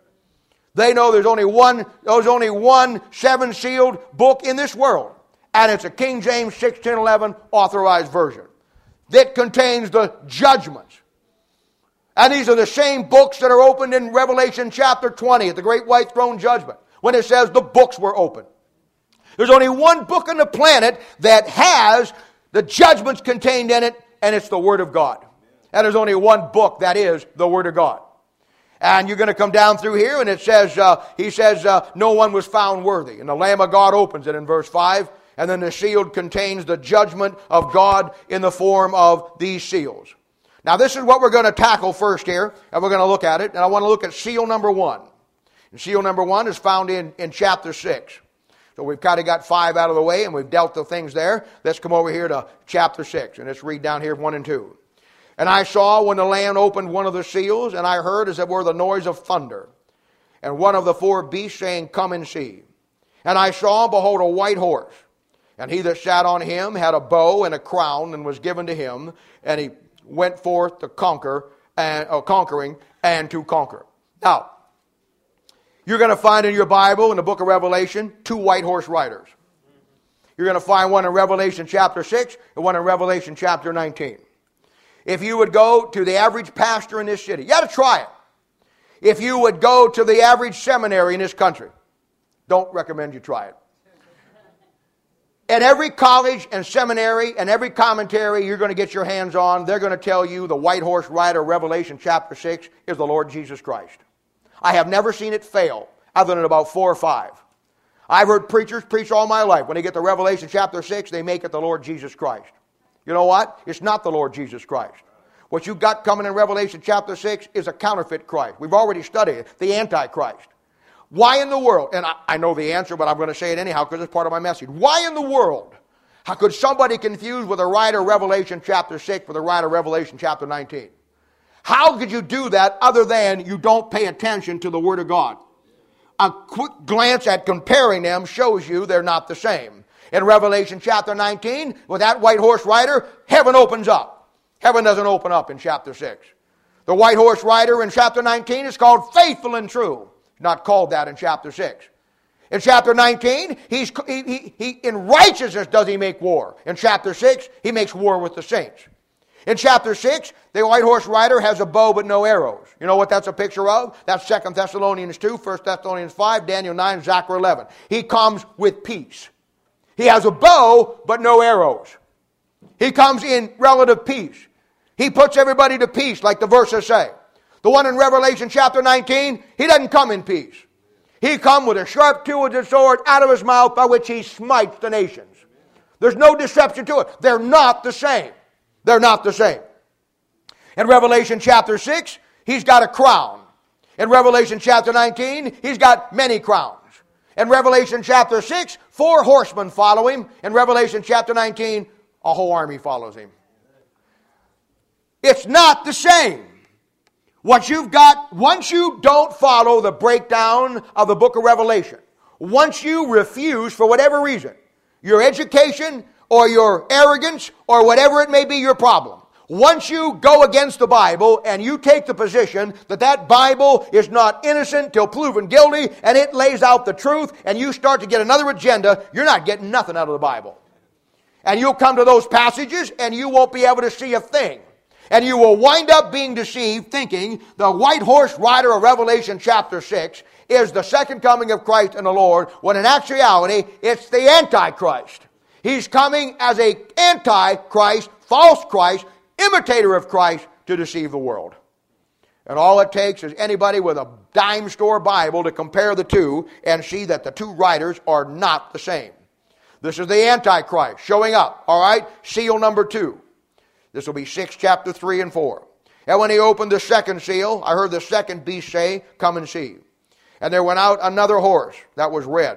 They know there's only one, there's only one seven-sealed book in this world, and it's a King James sixteen eleven authorized version that contains the judgments. And these are the same books that are opened in Revelation chapter twenty at the great white throne judgment, when it says the books were opened. There's only one book on the planet that has the judgments contained in it, and it's the Word of God. And there's only one book that is the Word of God. And you're going to come down through here, and it says, uh, he says, uh, no one was found worthy. And the Lamb of God opens it in verse five, and then the seal contains the judgment of God in the form of these seals. Now, this is what we're going to tackle first here, and we're going to look at it. And I want to look at seal number one. And seal number one is found in, in chapter six. So we've kind of got five out of the way, and we've dealt the things there. Let's come over here to chapter six, and let's read down here one and two. And I saw when the Lamb opened one of the seals, and I heard as it were the noise of thunder, and one of the four beasts saying, Come and see. And I saw, behold, a white horse, and he that sat on him had a bow and a crown, and was given to him, and he went forth to conquer, and uh, conquering, and to conquer. Now, you're going to find in your Bible, in the book of Revelation, two white horse riders. You're going to find one in Revelation chapter six and one in Revelation chapter nineteen. If you would go to the average pastor in this city, you got to try it. If you would go to the average seminary in this country, don't recommend you try it. At every college and seminary and every commentary you're going to get your hands on, they're going to tell you the white horse rider of Revelation chapter six is the Lord Jesus Christ. I have never seen it fail, other than about four or five. I've heard preachers preach all my life. When they get to Revelation chapter six, they make it the Lord Jesus Christ. You know what? It's not the Lord Jesus Christ. What you've got coming in Revelation chapter six is a counterfeit Christ. We've already studied it, the Antichrist. Why in the world, and I, I know the answer, but I'm going to say it anyhow because it's part of my message. Why in the world how could somebody confuse with a writer of Revelation chapter six with a writer of Revelation chapter nineteen? How could you do that other than you don't pay attention to the Word of God? A quick glance at comparing them shows you they're not the same. In Revelation chapter nineteen, with that white horse rider, heaven opens up. Heaven doesn't open up in chapter six. The white horse rider in chapter nineteen is called faithful and true. Not called that in chapter six. In chapter nineteen, he's, he, he, he, in righteousness does he make war. In chapter six, he makes war with the saints. In chapter six, the white horse rider has a bow but no arrows. You know what that's a picture of? That's Second Thessalonians two, First Thessalonians five, Daniel nine, Zechariah eleven. He comes with peace. He has a bow but no arrows. He comes in relative peace. He puts everybody to peace, like the verses say. The one in Revelation chapter nineteen, he doesn't come in peace. He comes with a sharp two-edged sword out of his mouth by which he smites the nations. There's no deception to it. They're not the same. They're not the same. In Revelation chapter six, he's got a crown. In Revelation chapter nineteen, he's got many crowns. In Revelation chapter six, four horsemen follow him. In Revelation chapter nineteen, a whole army follows him. It's not the same. What you've got, once you don't follow the breakdown of the book of Revelation, once you refuse for whatever reason, your education or your arrogance or whatever it may be your problem, once you go against the Bible and you take the position that that Bible is not innocent till proven guilty and it lays out the truth and you start to get another agenda, you're not getting nothing out of the Bible. And you'll come to those passages and you won't be able to see a thing. And you will wind up being deceived thinking the white horse rider of Revelation chapter six is the second coming of Christ and the Lord, when in actuality it's the Antichrist. He's coming as an Antichrist, false Christ, imitator of Christ to deceive the world. And all it takes is anybody with a dime store Bible to compare the two and see that the two riders are not the same. This is the Antichrist showing up, all right? Seal number two. This will be six, chapter three and four. And when he opened the second seal, I heard the second beast say, "Come and see." And there went out another horse that was red.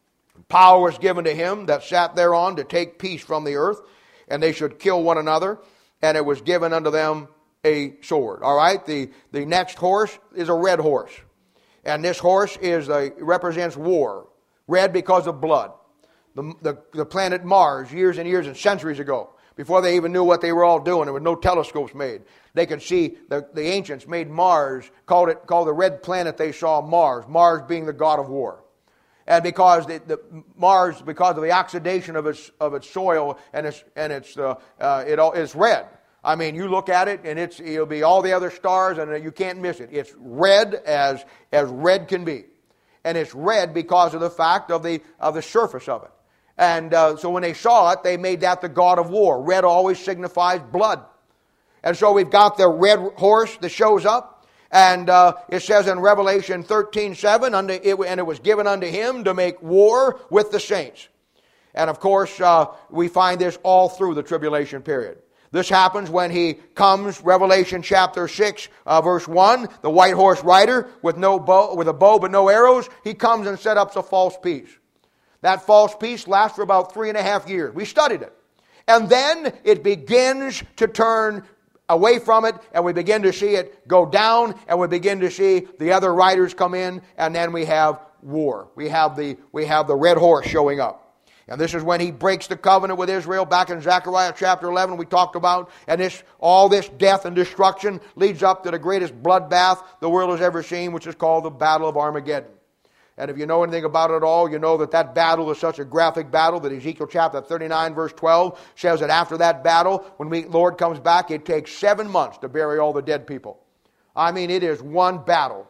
Power was given to him that sat thereon to take peace from the earth, and they should kill one another, and it was given unto them a sword. All right, the, the next horse is a red horse. And this horse is a, represents war. Red because of blood. The, the, the planet Mars, years and years and centuries ago, before they even knew what they were all doing, there were no telescopes made. They could see, the, the ancients made Mars, called it called the red planet they saw Mars, Mars being the god of war. And because the, the Mars, because of the oxidation of its of its soil and its and its uh, uh, it all it's red. I mean, you look at it and it's it'll be all the other stars and you can't miss it. It's red as as red can be, and it's red because of the fact of the of the surface of it. And uh, so when they saw it, they made that the god of war. Red always signifies blood. And so we've got the red horse that shows up. And uh, it says in Revelation thirteen seven, unto it, and it was given unto him to make war with the saints. And of course, uh, we find this all through the tribulation period. This happens when he comes, Revelation chapter six, uh, verse one, the white horse rider with no bow, with a bow but no arrows. He comes and set up a false peace. That false peace lasts for about three and a half years. We studied it. And then it begins to turn away from it, and we begin to see it go down, and we begin to see the other riders come in, and then we have war. We have the, we have the red horse showing up. And this is when he breaks the covenant with Israel back in Zechariah chapter eleven we talked about. And this, all this death and destruction leads up to the greatest bloodbath the world has ever seen, which is called the Battle of Armageddon. And if you know anything about it at all, you know that that battle is such a graphic battle that Ezekiel chapter thirty-nine verse twelve says that after that battle, when the Lord comes back, it takes seven months to bury all the dead people. I mean, it is one battle.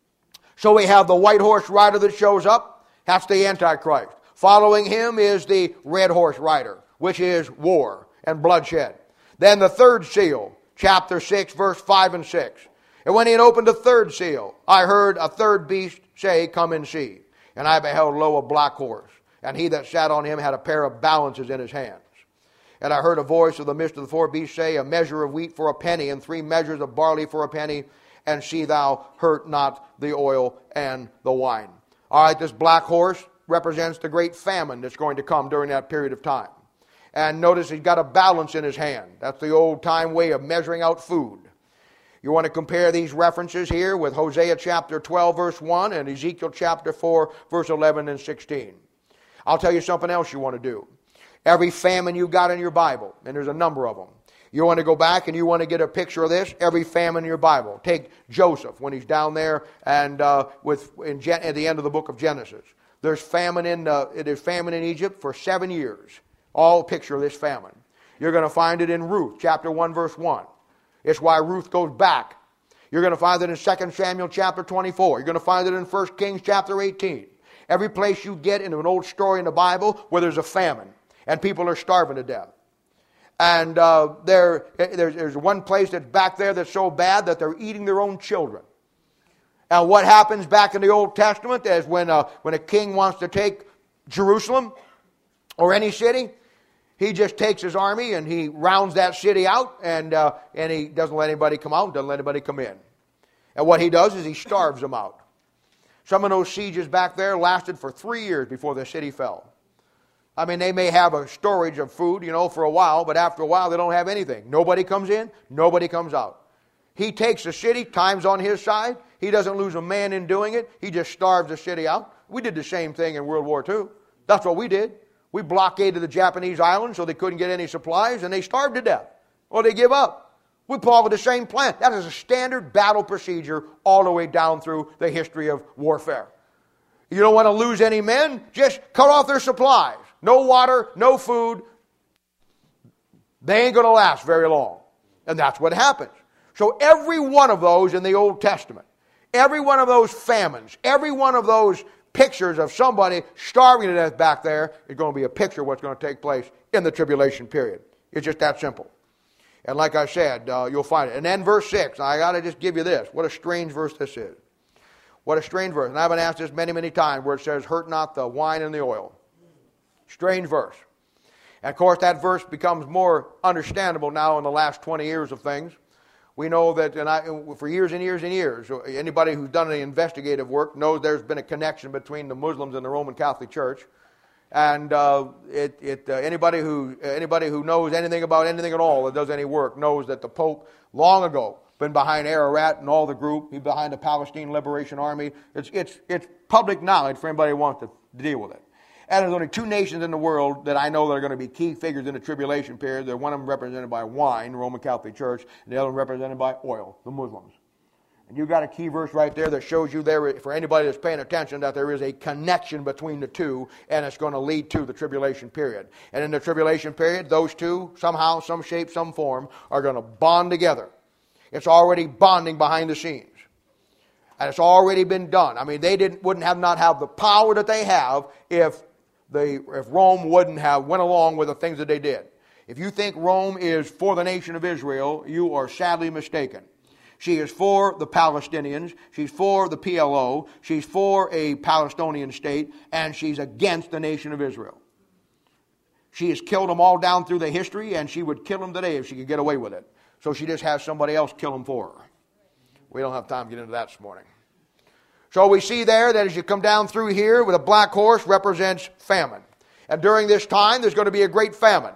So we have the white horse rider that shows up. That's the Antichrist. Following him is the red horse rider, which is war and bloodshed. Then the third seal, chapter six, verse five and six. And when he had opened the third seal, I heard a third beast say, "Come and see." And I beheld, lo, a black horse. And he that sat on him had a pair of balances in his hands. And I heard a voice of the midst of the four beasts say, "A measure of wheat for a penny, and three measures of barley for a penny. And see thou hurt not the oil and the wine." All right, this black horse represents the great famine that's going to come during that period of time. And notice he's got a balance in his hand. That's the old time way of measuring out food. You want to compare these references here with Hosea chapter twelve verse one and Ezekiel chapter four verse eleven and sixteen. I'll tell you something else you want to do. Every famine you've got in your Bible, and there's a number of them. You want to go back and you want to get a picture of this, every famine in your Bible. Take Joseph when he's down there and uh, with in Gen- at the end of the book of Genesis. There's famine in uh, there's famine in Egypt for seven years. All a picture of this famine. You're going to find it in Ruth, chapter one, verse one. It's why Ruth goes back. You're going to find it in Second Samuel chapter twenty-four. You're going to find it in First Kings chapter eighteen. Every place you get into an old story in the Bible where there's a famine and people are starving to death. And uh, there, there's, there's one place that's back there that's so bad that they're eating their own children. And what happens back in the Old Testament is when, uh, when a king wants to take Jerusalem or any city, he just takes his army and he rounds that city out, and, uh, and he doesn't let anybody come out, doesn't let anybody come in. And what he does is he starves them out. Some of those sieges back there lasted for three years before the city fell. I mean, they may have a storage of food, you know, for a while, but after a while they don't have anything. Nobody comes in, nobody comes out. He takes the city, time's on his side. He doesn't lose a man in doing it. He just starves the city out. We did the same thing in World War Two. That's what we did. We blockaded the Japanese islands so they couldn't get any supplies, and they starved to death. Or they give up. We followed the same plan. That is a standard battle procedure all the way down through the history of warfare. You don't want to lose any men, just cut off their supplies. No water, no food. They ain't going to last very long. And that's what happens. So every one of those in the Old Testament, every one of those famines, every one of those pictures of somebody starving to death back there is going to be a picture of what's going to take place in the tribulation period. It's just that simple. And like I said, uh, you'll find it. And then verse six, I got to just give you this. What a strange verse this is. What a strange verse. And I've been asked this many, many times where it says, hurt not the wine and the oil. Strange verse. And of course that verse becomes more understandable now in the last twenty years of things. We know that and I, for years and years and years, anybody who's done any investigative work knows there's been a connection between the Muslims and the Roman Catholic Church. And uh, it, it, uh, anybody who anybody who knows anything about anything at all that does any work knows that the Pope long ago been behind Ararat and all the group. He's behind the Palestine Liberation Army. It's it's it's public knowledge for anybody who wants to deal with it. And there's only two nations in the world that I know that are going to be key figures in the tribulation period. They're one of them represented by wine, the Roman Catholic Church, and the other one represented by oil, the Muslims. And you've got a key verse right there that shows you there, for anybody that's paying attention, that there is a connection between the two, and it's going to lead to the tribulation period. And in the tribulation period, those two, somehow, some shape, some form, are going to bond together. It's already bonding behind the scenes. And it's already been done. I mean, they didn't wouldn't have not have the power that they have if they if Rome wouldn't have went along with the things that they did. If you think Rome is for the nation of Israel, you are sadly mistaken. She is for the Palestinians, she's for the P L O, she's for a Palestinian state, and she's against the nation of Israel. She has killed them all down through the history, and she would kill them today if she could get away with it. So she just has somebody else kill them for her. We don't have time to get into that this morning. So we see there that as you come down through here, with a black horse represents famine. And during this time, there's going to be a great famine.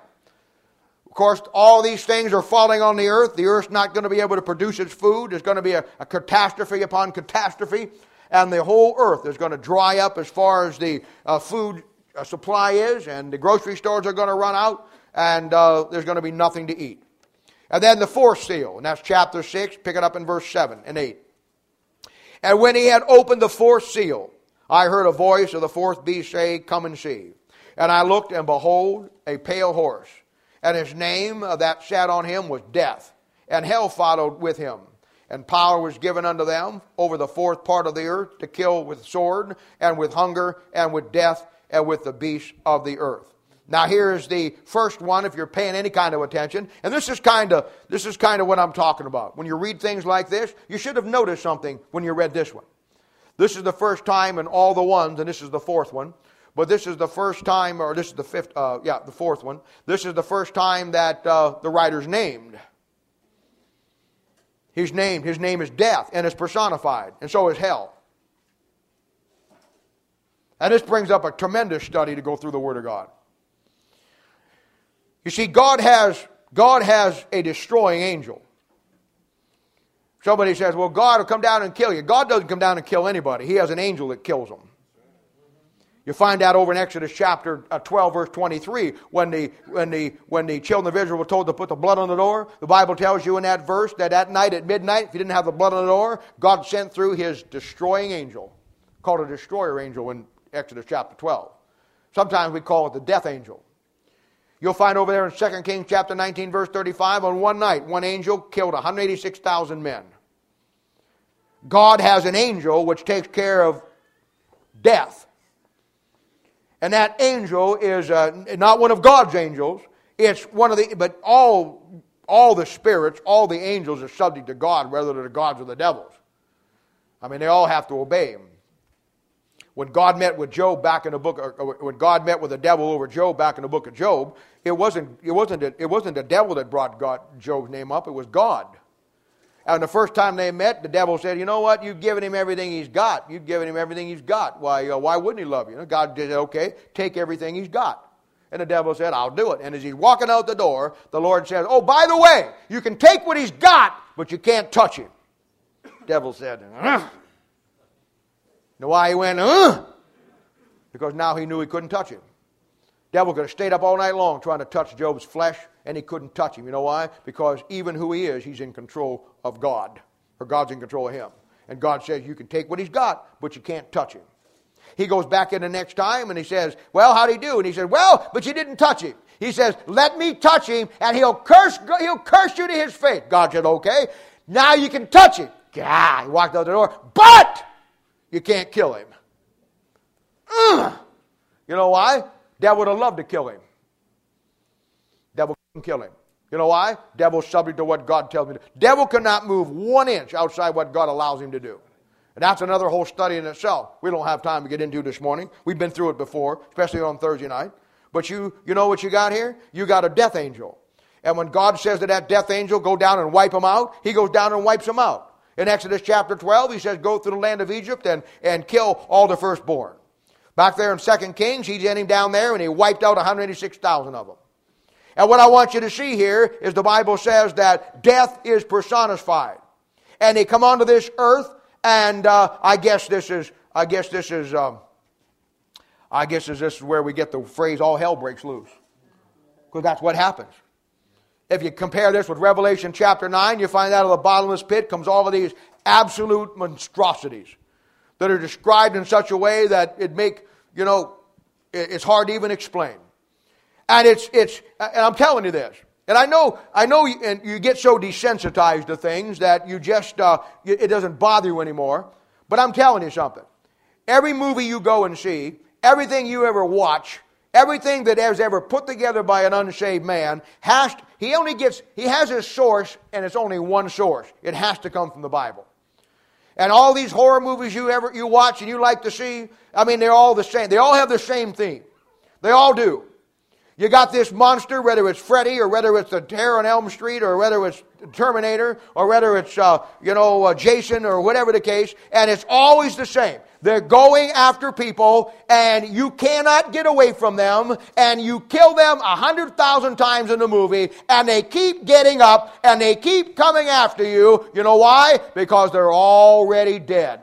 Of course, all these things are falling on the earth. The earth's not going to be able to produce its food. There's going to be a, a catastrophe upon catastrophe. And the whole earth is going to dry up as far as the uh, food uh, supply is. And the grocery stores are going to run out. And uh, there's going to be nothing to eat. And then the fourth seal, and that's chapter six, pick it up in verse seven and eight. And when he had opened the fourth seal, I heard a voice of the fourth beast say, come and see. And I looked, and behold, a pale horse. And his name that sat on him was Death. And hell followed with him. And power was given unto them over the fourth part of the earth to kill with sword, and with hunger, and with death, and with the beasts of the earth. Now here is the first one, if you're paying any kind of attention. And this is kind of this is kind of what I'm talking about. When you read things like this, you should have noticed something when you read this one. This is the first time in all the ones, and this is the fourth one. But this is the first time, or this is the fifth, uh, yeah, the fourth one. This is the first time that uh, the writer's named. He's named. His name is Death, and it's personified, and so is hell. And this brings up a tremendous study to go through the Word of God. You see, God has, God has a destroying angel. Somebody says, well, God will come down and kill you. God doesn't come down and kill anybody. He has an angel that kills them. You find out over in Exodus chapter twelve, verse twenty-three, when the, when, the, when the children of Israel were told to put the blood on the door. The Bible tells you in that verse that at night at midnight, if you didn't have the blood on the door, God sent through his destroying angel, called a destroyer angel in Exodus chapter twelve. Sometimes we call it the death angel. You'll find over there in Second Kings chapter nineteen, verse thirty-five, on one night, one angel killed one hundred eighty-six thousand men. God has an angel which takes care of death. And that angel is uh, not one of God's angels. It's one of the, but all, all the spirits, all the angels are subject to God, whether they're the gods or the devils. I mean, they all have to obey him. When God met with Job back in the book, or when God met with the devil over Job back in the book of Job, it wasn't, it wasn't, it wasn't the devil that brought God, Job's name up, it was God. And the first time they met, the devil said, you know what, you've given him everything he's got. You've given him everything he's got. Why, uh, why wouldn't he love you? You know, God said, okay, take everything he's got. And the devil said, I'll do it. And as he's walking out the door, the Lord says, oh, by the way, you can take what he's got, but you can't touch him. The devil said, uh. You know why he went, uh? Because now he knew he couldn't touch him. The devil could have stayed up all night long trying to touch Job's flesh, and he couldn't touch him. You know why? Because even who he is, he's in control of God. Or God's in control of him. And God says, you can take what he's got, but you can't touch him. He goes back in the next time and he says, well, how'd he do? And he said, well, but you didn't touch him. He says, let me touch him and he'll curse, he'll curse you to his face. God said, okay, now you can touch him. Yeah, he walked out the door, but you can't kill him. Ugh. You know why? Devil would have loved to kill him. Devil couldn't kill him. You know why? Devil's subject to what God tells me to do. Devil cannot move one inch outside what God allows him to do. And that's another whole study in itself. We don't have time to get into this morning. We've been through it before, especially on Thursday night. But you, you know what you got here? You got a death angel. And when God says to that death angel, go down and wipe them out, he goes down and wipes them out. In Exodus chapter twelve, he says, go through the land of Egypt and, and kill all the firstborn. Back there in Second Kings, he sent him down there and he wiped out one hundred eighty-six thousand of them. And what I want you to see here is the Bible says that death is personified. And they come onto this earth, and uh, I guess this is, I guess this is, um, I guess this is where we get the phrase, all hell breaks loose. Because that's what happens. If you compare this with Revelation chapter nine, you find out of the bottomless pit comes all of these absolute monstrosities that are described in such a way that it make, you know, it's hard to even explain. And it's, it's, and I'm telling you this, and I know, I know, you, and you get so desensitized to things that you just, uh, it doesn't bother you anymore. But I'm telling you something. Every movie you go and see, everything you ever watch, everything that is ever put together by an unsaved man has, to, he only gets, he has his source, and it's only one source. It has to come from the Bible. And all these horror movies you ever you watch and you like to see, I mean, they're all the same. They all have the same theme. They all do. You got this monster, whether it's Freddy or whether it's the Terror on Elm Street or whether it's Terminator or whether it's, uh, you know, uh, Jason or whatever the case, and it's always the same. They're going after people, and you cannot get away from them, and you kill them a hundred thousand times in the movie, and they keep getting up, and they keep coming after you. You know why? Because they're already dead.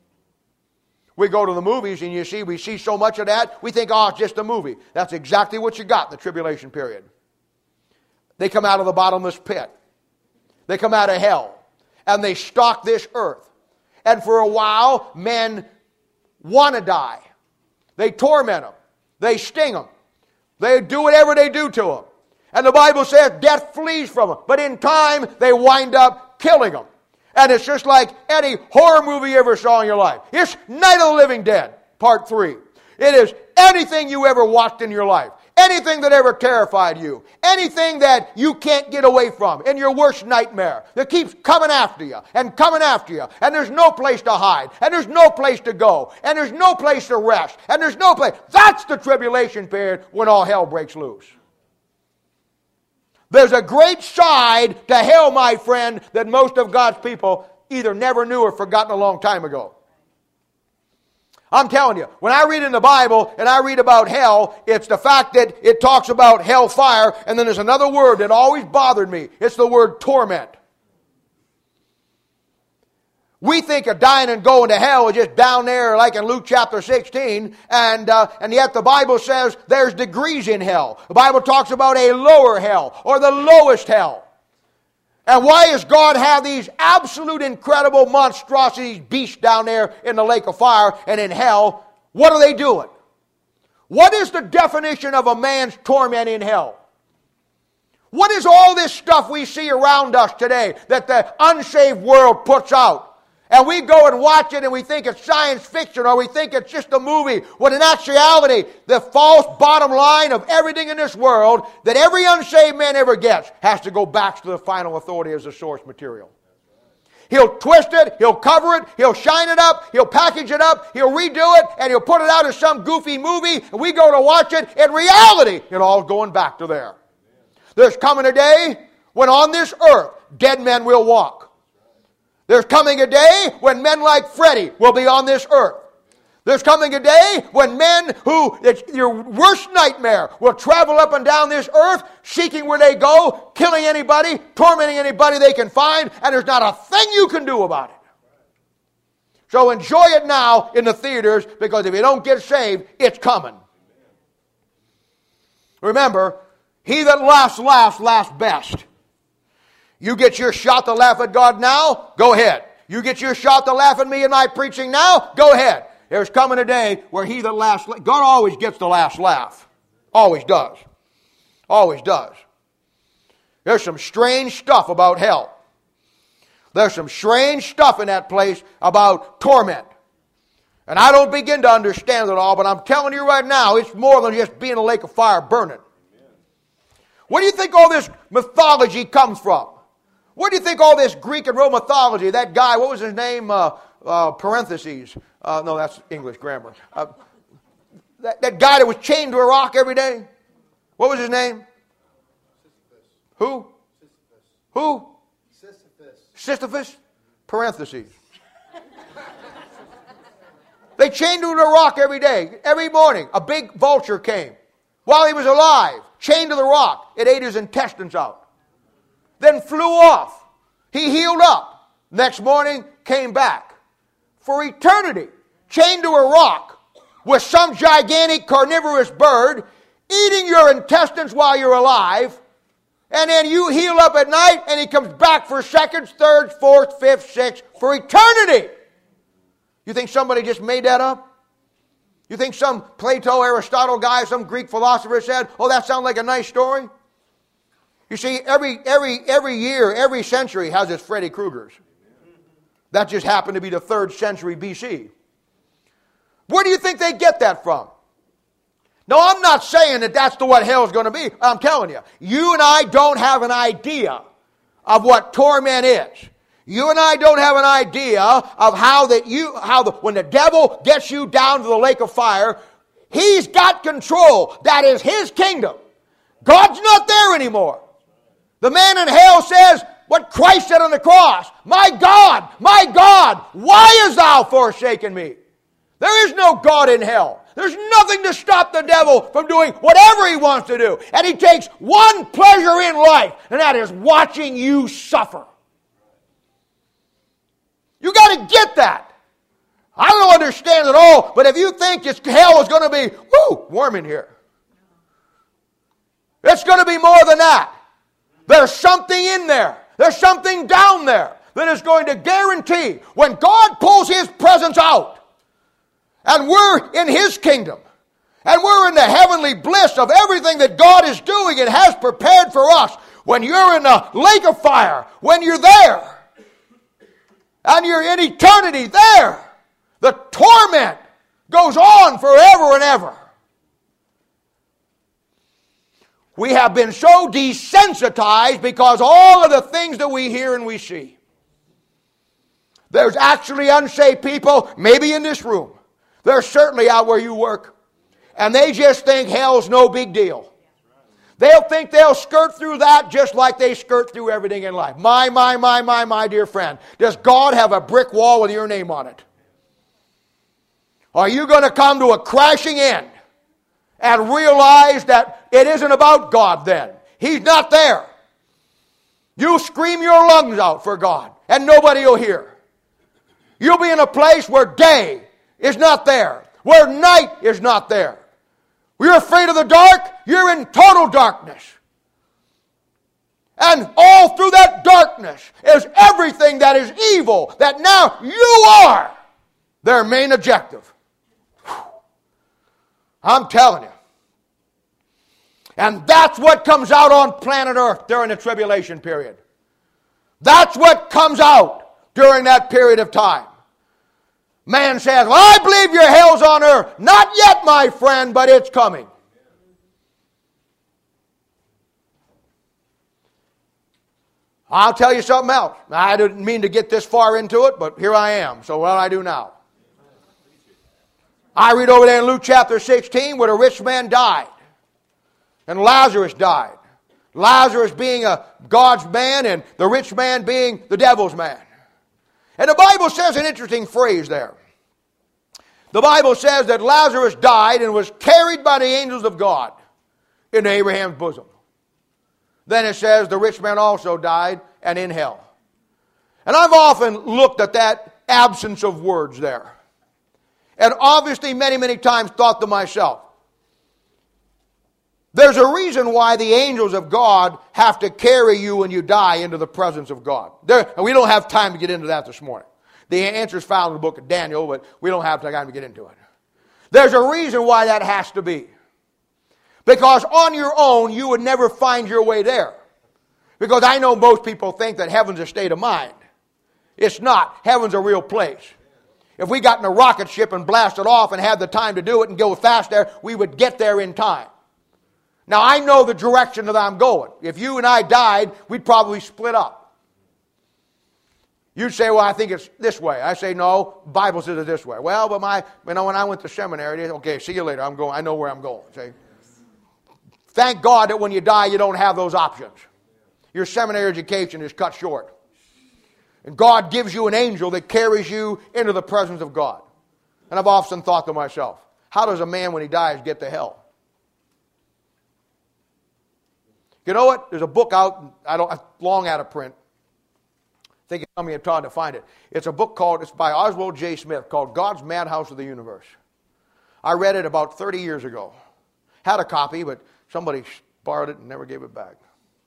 We go to the movies and you see, we see so much of that, we think, oh, it's just a movie. That's exactly what you got in the tribulation period. They come out of the bottomless pit. They come out of hell. And they stalk this earth. And for a while, men want to die. They torment them. They sting them. They do whatever they do to them. And the Bible says death flees from them. But in time, they wind up killing them. And it's just like any horror movie you ever saw in your life. It's Night of the Living Dead, part three. It is anything you ever watched in your life. Anything that ever terrified you. Anything that you can't get away from in your worst nightmare. That keeps coming after you and coming after you. And there's no place to hide. And there's no place to go. And there's no place to rest. And there's no place. That's the tribulation period when all hell breaks loose. There's a great side to hell, my friend, that most of God's people either never knew or forgotten a long time ago. I'm telling you, when I read in the Bible and I read about hell, it's the fact that it talks about hellfire, and then there's another word that always bothered me. It's the word torment. We think of dying and going to hell is just down there like in Luke chapter sixteen, and uh, and yet the Bible says there's degrees in hell. The Bible talks about a lower hell or the lowest hell. And why does God have these absolute incredible monstrosities, beasts down there in the lake of fire and in hell? What are they doing? What is the definition of a man's torment in hell? What is all this stuff we see around us today that the unsaved world puts out? And we go and watch it and we think it's science fiction or we think it's just a movie, when in actuality, the false bottom line of everything in this world that every unsaved man ever gets has to go back to the final authority as the source material. He'll twist it, he'll cover it, he'll shine it up, he'll package it up, he'll redo it, and he'll put it out as some goofy movie, and we go to watch it. In reality, it all's going back to there. There's coming a day when on this earth, dead men will walk. There's coming a day when men like Freddie will be on this earth. There's coming a day when men who, it's your worst nightmare, will travel up and down this earth, seeking where they go, killing anybody, tormenting anybody they can find, and there's not a thing you can do about it. So enjoy it now in the theaters, because if you don't get saved, it's coming. Remember, he that laughs, laughs, laughs best. You get your shot to laugh at God now, go ahead. You get your shot to laugh at me in my preaching now, go ahead. There's coming a day where he that laughs, God always gets the last laugh. Always does. Always does. There's some strange stuff about hell. There's some strange stuff in that place about torment. And I don't begin to understand it all, but I'm telling you right now, it's more than just being a lake of fire burning. Where do you think all this mythology comes from? Where do you think all this Greek and Roman mythology, that guy, what was his name? Uh, uh, parentheses. Uh, no, that's English grammar. Uh, that, that guy that was chained to a rock every day. What was his name? Sisyphus. Who? Sisyphus. Who? Sisyphus. Sisyphus? Parentheses. They chained him to a rock every day. Every morning, a big vulture came. While he was alive, chained to the rock, it ate his intestines out. Then flew off. He healed up. Next morning, came back. For eternity, chained to a rock with some gigantic carnivorous bird, eating your intestines while you're alive, and then you heal up at night, and he comes back for seconds, thirds, fourth, fifth, sixth, for eternity. You think somebody just made that up? You think some Plato, Aristotle guy, some Greek philosopher said, oh, that sounds like a nice story? You see, every, every, every year, every century has its Freddy Kruegers. That just happened to be the third century B C. Where do you think they get that from? No, I'm not saying that that's the what hell's going to be. I'm telling you, you and I don't have an idea of what torment is. You and I don't have an idea of how that you, how the, when the devil gets you down to the lake of fire, he's got control. That is his kingdom. God's not there anymore. The man in hell says what Christ said on the cross. My God, my God, why hast thou forsaken me? There is no God in hell. There's nothing to stop the devil from doing whatever he wants to do. And he takes one pleasure in life, and that is watching you suffer. You got to get that. I don't understand it all, but if you think it's, hell is going to be, whoo, warm in here. It's going to be more than that. There's something in there. There's something down there that is going to guarantee when God pulls His presence out and we're in His kingdom and we're in the heavenly bliss of everything that God is doing and has prepared for us, when you're in the lake of fire, when you're there and you're in eternity there, the torment goes on forever and ever. We have been so desensitized because all of the things that we hear and we see. There's actually unsaved people, maybe in this room. They're certainly out where you work. And they just think hell's no big deal. They'll think they'll skirt through that just like they skirt through everything in life. My, my, my, my, my dear friend. Does God have a brick wall with your name on it? Are you going to come to a crashing end and realize that it isn't about God then? He's not there. You'll scream your lungs out for God and nobody will hear. You'll be in a place where day is not there, where night is not there. You're afraid of the dark, you're in total darkness. And all through that darkness is everything that is evil, that now you are their main objective. Whew. I'm telling you. And that's what comes out on planet Earth during the tribulation period. That's what comes out during that period of time. Man says, well, I believe your hell's on earth. Not yet, my friend, but it's coming. I'll tell you something else. I didn't mean to get this far into it, but here I am. So what do I do now? I read over there in Luke chapter sixteen where the rich man died. And Lazarus died. Lazarus being a God's man and the rich man being the devil's man. And the Bible says an interesting phrase there. The Bible says that Lazarus died and was carried by the angels of God into Abraham's bosom. Then it says the rich man also died and in hell. And I've often looked at that absence of words there. And obviously many, many times thought to myself, there's a reason why the angels of God have to carry you when you die into the presence of God. There, and we don't have time to get into that this morning. The answer is found in the book of Daniel, but we don't have time to get into it. There's a reason why that has to be. Because on your own, you would never find your way there. Because I know most people think that heaven's a state of mind. It's not. Heaven's a real place. If we got in a rocket ship and blasted off and had the time to do it and go fast there, we would get there in time. Now, I know the direction that I'm going. If you and I died, we'd probably split up. You'd say, well, I think it's this way. I say, no, the Bible says it this way. Well, but my, you know, when I went to seminary, they said, okay, see you later. I'm going. I know where I'm going. See? Thank God that when you die, you don't have those options. Your seminary education is cut short. And God gives you an angel that carries you into the presence of God. And I've often thought to myself, how does a man when he dies get to hell? You know what? There's a book out, I don't, long out of print. I think some of you have tried to find it. It's a book called, it's by Oswald J. Smith, called God's Madhouse of the Universe. I read it about thirty years ago. Had a copy, but somebody borrowed it and never gave it back.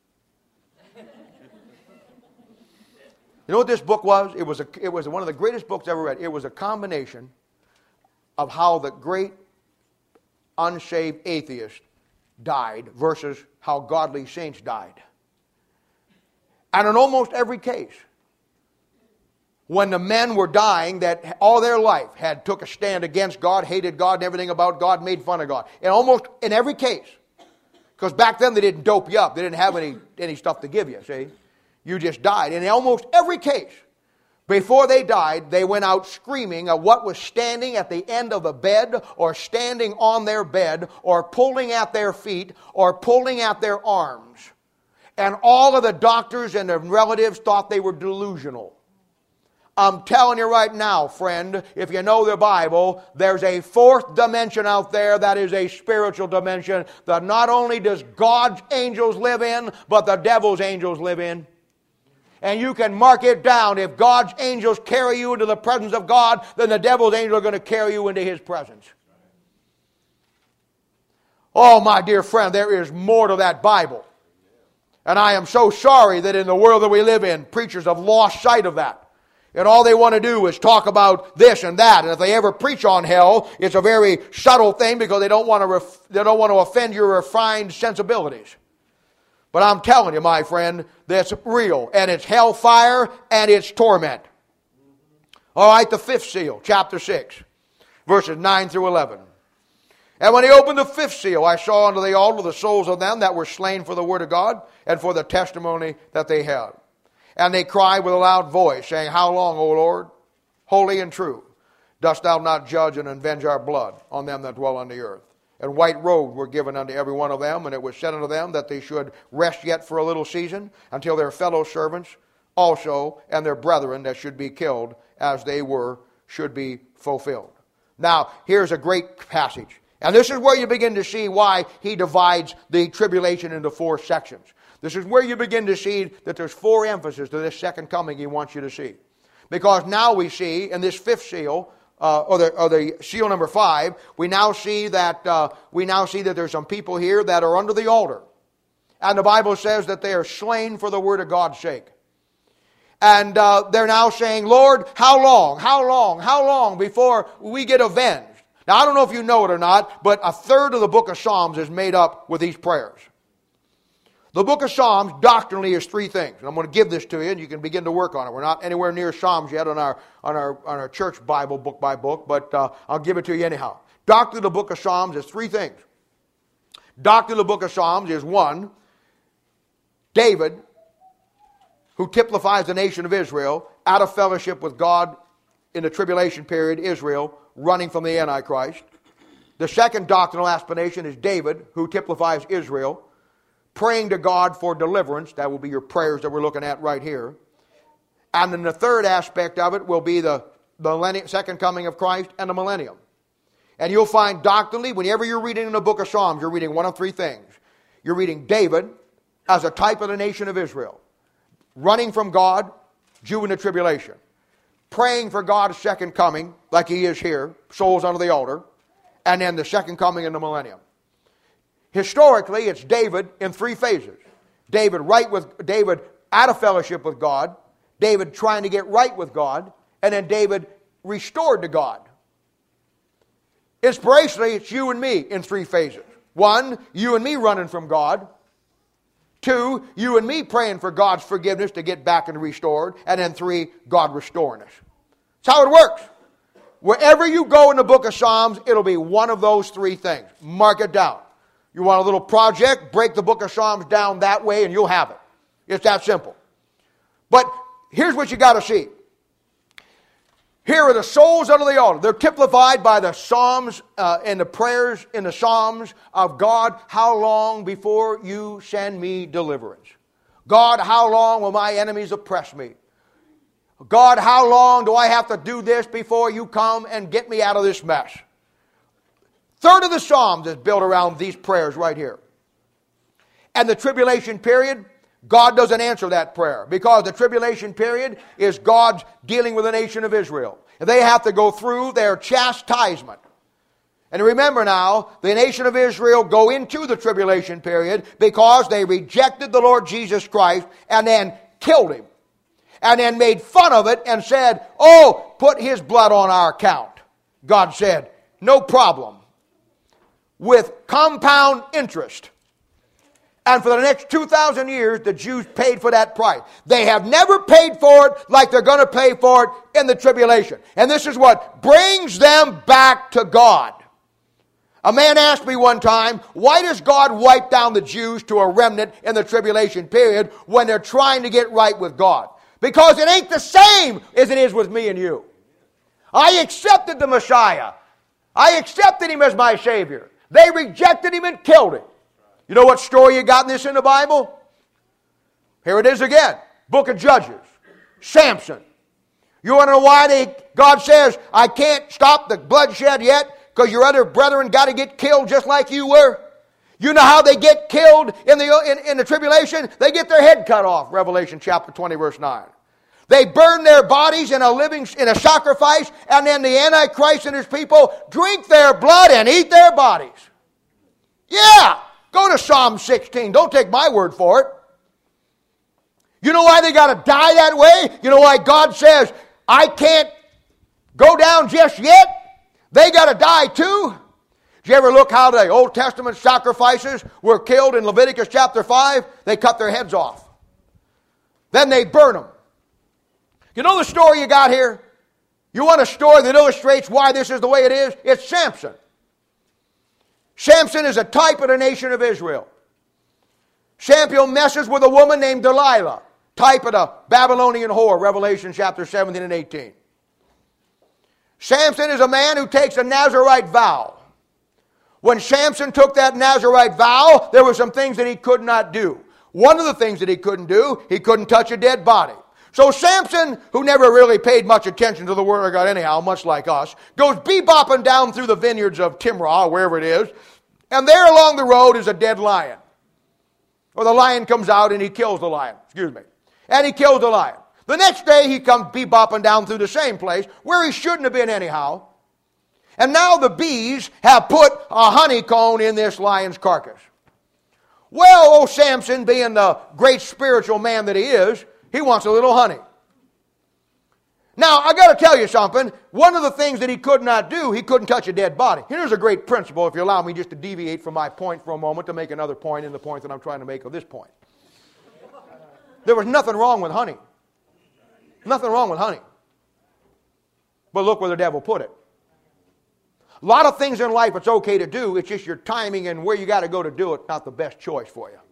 You know what this book was? It was, a, it was one of the greatest books I ever read. It was a combination of how the great unsaved atheist died versus how godly saints died. And in almost every case, when the men were dying that all their life had took a stand against God, hated God and everything about God, made fun of God. And almost in every case, because back then they didn't dope you up. They didn't have any, any stuff to give you, see? You just died. And in almost every case, before they died, they went out screaming at what was standing at the end of the bed or standing on their bed or pulling at their feet or pulling at their arms. And all of the doctors and their relatives thought they were delusional. I'm telling you right now, friend, if you know the Bible, there's a fourth dimension out there that is a spiritual dimension that not only does God's angels live in, but the devil's angels live in. And you can mark it down. If God's angels carry you into the presence of God, then the devil's angels are going to carry you into his presence. Oh, my dear friend, there is more to that Bible. And I am so sorry that in the world that we live in, preachers have lost sight of that. And all they want to do is talk about this and that. And if they ever preach on hell, it's a very subtle thing because they don't want to, ref- they don't want to offend your refined sensibilities. But I'm telling you, my friend, that's real. And it's hellfire and it's torment. All right, the fifth seal, chapter six, verses nine through eleven. And when he opened the fifth seal, I saw under the altar the souls of them that were slain for the word of God and for the testimony that they had. And they cried with a loud voice, saying, How long, O Lord, holy and true, dost thou not judge and avenge our blood on them that dwell on the earth? And white robes were given unto every one of them, and it was said unto them that they should rest yet for a little season, until their fellow servants also and their brethren that should be killed as they were should be fulfilled. Now, here's a great passage. And this is where you begin to see why he divides the tribulation into four sections. This is where you begin to see that there's four emphases to this second coming he wants you to see. Because now we see in this fifth seal, Uh, or, the, or the seal number five, we now see that uh, we now see that there's some people here that are under the altar, and the Bible says that they are slain for the word of God's sake. And uh, they're now saying, Lord, how long, how long, how long before we get avenged? Now, I don't know if you know it or not, but a third of the book of Psalms is made up with these prayers. The book of Psalms doctrinally is three things. And I'm going to give this to you, and you can begin to work on it. We're not anywhere near Psalms yet on our on our, on our church Bible, book by book, but uh, I'll give it to you anyhow. Doctrine of the book of Psalms is three things. Doctrine of the book of Psalms is one, David, who typifies the nation of Israel, out of fellowship with God in the tribulation period, Israel, running from the Antichrist. The second doctrinal explanation is David, who typifies Israel, praying to God for deliverance. That will be your prayers that we're looking at right here. And then the third aspect of it will be the millennium, second coming of Christ and the millennium. And you'll find doctrinally, whenever you're reading in the book of Psalms, you're reading one of three things. You're reading David as a type of the nation of Israel, running from God, Jew in the tribulation, praying for God's second coming, like he is here, souls under the altar, and then the second coming in the millennium. Historically, it's David in three phases. David right with David out of fellowship with God, David trying to get right with God, and then David restored to God. Inspirationally, it's you and me in three phases. One, you and me running from God. Two, you and me praying for God's forgiveness to get back and restored. And then three, God restoring us. That's how it works. Wherever you go in the book of Psalms, it'll be one of those three things. Mark it down. You want a little project? Break the book of Psalms down that way and you'll have it. It's that simple. But here's what you got to see. Here are the souls under the altar. They're typified by the Psalms uh, and the prayers in the Psalms of God, how long before you send me deliverance? God, how long will my enemies oppress me? God, how long do I have to do this before you come and get me out of this mess? Third of the Psalms is built around these prayers right here. And the tribulation period, God doesn't answer that prayer because the tribulation period is God's dealing with the nation of Israel. They have to go through their chastisement. And remember now, the nation of Israel go into the tribulation period because they rejected the Lord Jesus Christ and then killed him. And then made fun of it and said, oh, put his blood on our account. God said, no problem. With compound interest. And for the next two thousand years, the Jews paid for that price. They have never paid for it like they're going to pay for it in the tribulation. And this is what brings them back to God. A man asked me one time, why does God wipe down the Jews to a remnant in the tribulation period when they're trying to get right with God? Because it ain't the same as it is with me and you. I accepted the Messiah. I accepted him as my Savior. They rejected him and killed him. You know what story you got in this in the Bible? Here it is again. Book of Judges. Samson. You want to know why they, God says, I can't stop the bloodshed yet because your other brethren got to get killed just like you were? You know how they get killed in the, in, in the tribulation? They get their head cut off. Revelation chapter twenty verse nine. They burn their bodies in a living in a sacrifice, and then the Antichrist and his people drink their blood and eat their bodies. Yeah! Go to Psalm sixteen. Don't take my word for it. You know why they got to die that way? You know why God says, I can't go down just yet? They got to die too? Did you ever look how the Old Testament sacrifices were killed in Leviticus chapter five? They cut their heads off. Then they burn them. You know the story you got here? You want a story that illustrates why this is the way it is? It's Samson. Samson is a type of the nation of Israel. Samson messes with a woman named Delilah, type of the Babylonian whore, Revelation chapter seventeen and eighteen. Samson is a man who takes a Nazirite vow. When Samson took that Nazirite vow, there were some things that he could not do. One of the things that he couldn't do, he couldn't touch a dead body. So Samson, who never really paid much attention to the Word of God anyhow, much like us, goes bebopping down through the vineyards of Timrah, wherever it is, and there along the road is a dead lion. Or the lion comes out and he kills the lion, excuse me. And he kills the lion. The next day he comes bebopping down through the same place, where he shouldn't have been anyhow. And now the bees have put a honeycomb in this lion's carcass. Well, old Samson, being the great spiritual man that he is, he wants a little honey. Now, I got to tell you something. One of the things that he could not do, he couldn't touch a dead body. Here's a great principle, if you allow me just to deviate from my point for a moment to make another point in the point that I'm trying to make of this point. There was nothing wrong with honey. Nothing wrong with honey. But look where the devil put it. A lot of things in life it's okay to do. It's just your timing and where you got to go to do it, not the best choice for you.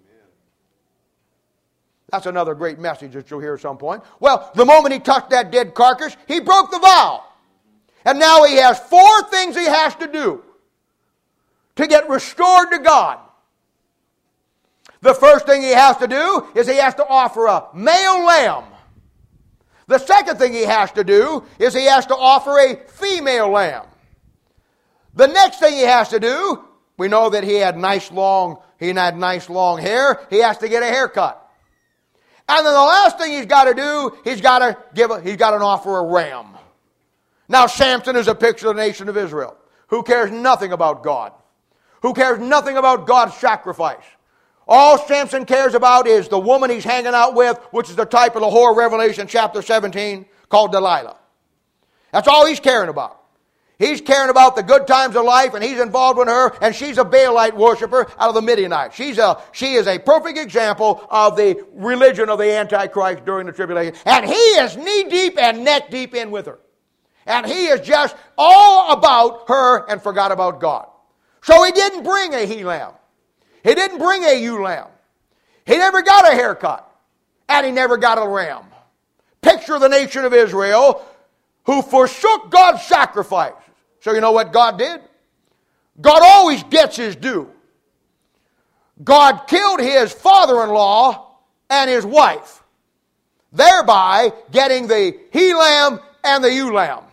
That's another great message that you'll hear at some point. Well, the moment he touched that dead carcass, he broke the vow. And now he has four things he has to do to get restored to God. The first thing he has to do is he has to offer a male lamb. The second thing he has to do is he has to offer a female lamb. The next thing he has to do, we know that he had nice long, he had nice long hair. He has to get a haircut. And then the last thing he's got to do, he's got to give a, he's got to offer a ram. Now Samson is a picture of the nation of Israel, who cares nothing about God, who cares nothing about God's sacrifice. All Samson cares about is the woman he's hanging out with, which is the type of the whore of Revelation chapter seventeen, called Delilah. That's all he's caring about. He's caring about the good times of life, and he's involved with her, and she's a Baalite worshiper out of the Midianites. She's a, she is a perfect example of the religion of the Antichrist during the tribulation. And he is knee-deep and neck-deep in with her. And he is just all about her and forgot about God. So he didn't bring a he-lamb. He didn't bring a ewe-lamb. He never got a haircut. And he never got a ram. Picture the nation of Israel who forsook God's sacrifice. So you know what God did? God always gets his due. God killed his father-in-law and his wife, thereby getting the he-lamb and the ewe-lamb.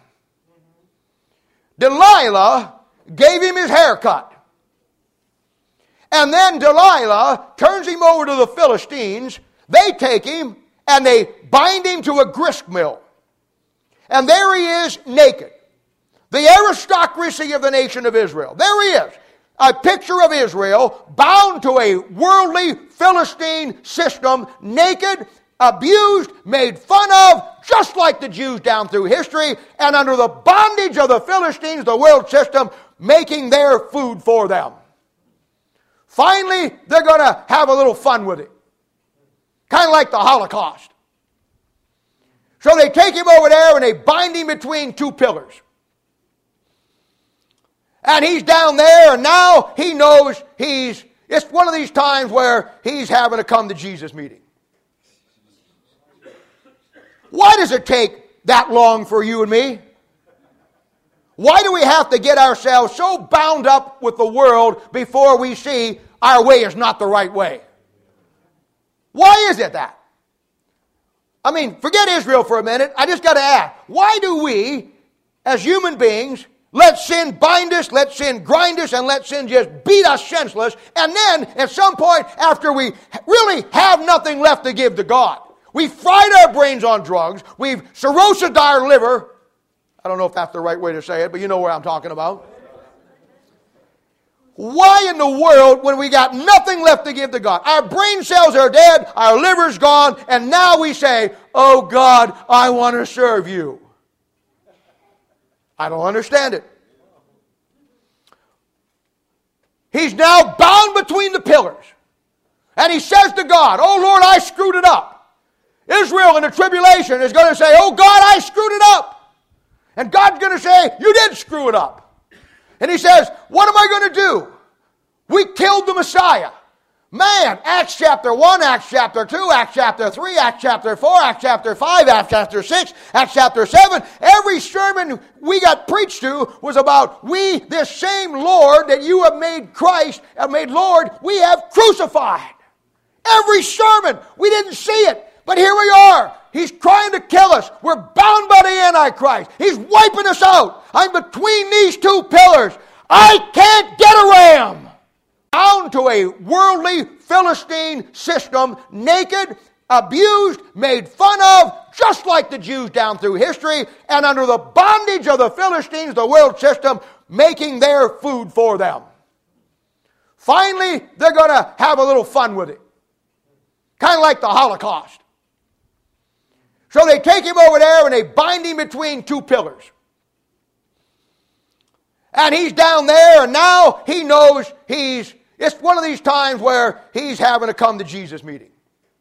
Delilah gave him his haircut. And then Delilah turns him over to the Philistines. They take him and they bind him to a grist mill. And there he is naked. The aristocracy of the nation of Israel. There he is. A picture of Israel bound to a worldly Philistine system, naked, abused, made fun of, just like the Jews down through history, and under the bondage of the Philistines, the world system, making their food for them. Finally, they're going to have a little fun with it. Kind of like the Holocaust. So they take him over there and they bind him between two pillars. And he's down there, and now he knows he's, it's one of these times where he's having a come to Jesus meeting. Why does it take that long for you and me? Why do we have to get ourselves so bound up with the world before we see our way is not the right way? Why is it that? I mean, forget Israel for a minute. I just got to ask, why do we, as human beings, let sin bind us, let sin grind us, and let sin just beat us senseless, and then, at some point, after we really have nothing left to give to God, we've fried our brains on drugs, we've cirrhosed our liver. I don't know if that's the right way to say it, but you know what I'm talking about. Why in the world, when we got nothing left to give to God, our brain cells are dead, our liver's gone, and now we say, oh God, I want to serve you. I don't understand it. He's now bound between the pillars. And he says to God, oh Lord, I screwed it up. Israel in the tribulation is going to say, oh God, I screwed it up. And God's going to say, you did screw it up. And he says, what am I going to do? We killed the Messiah. Man, Acts chapter one, Acts chapter two, Acts chapter three, Acts chapter four, Acts chapter five, Acts chapter six, Acts chapter seven. Every sermon we got preached to was about we, this same Lord that you have made Christ, have made Lord, we have crucified. Every sermon, we didn't see it, but here we are. He's trying to kill us. We're bound by the Antichrist. He's wiping us out. I'm between these two pillars. I can't get a ram. Bound to a worldly Philistine system, naked, abused, made fun of, just like the Jews down through history, and under the bondage of the Philistines, the world system, making their food for them. Finally, they're going to have a little fun with it. Kind of like the Holocaust. So they take him over there and they bind him between two pillars. And he's down there, and now he knows he's, it's one of these times where he's having a come to Jesus meeting.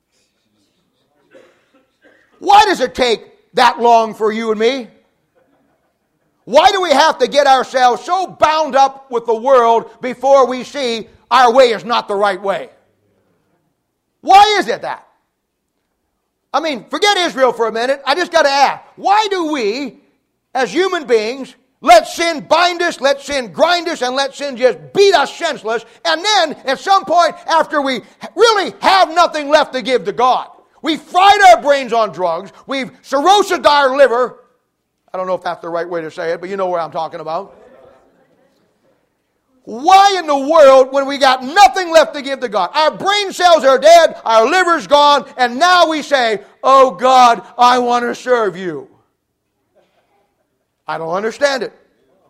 Why does it take that long for you and me? Why do we have to get ourselves so bound up with the world before we see our way is not the right way? Why is it that? I mean, forget Israel for a minute. I just got to ask, why do we, as human beings, let sin bind us, let sin grind us, and let sin just beat us senseless, and then, at some point, after we really have nothing left to give to God, we've fried our brains on drugs, we've cirrhosed our liver. I don't know if that's the right way to say it, but you know what I'm talking about. Why in the world, when we got nothing left to give to God, our brain cells are dead, our liver's gone, and now we say, oh God, I want to serve you. I don't understand it.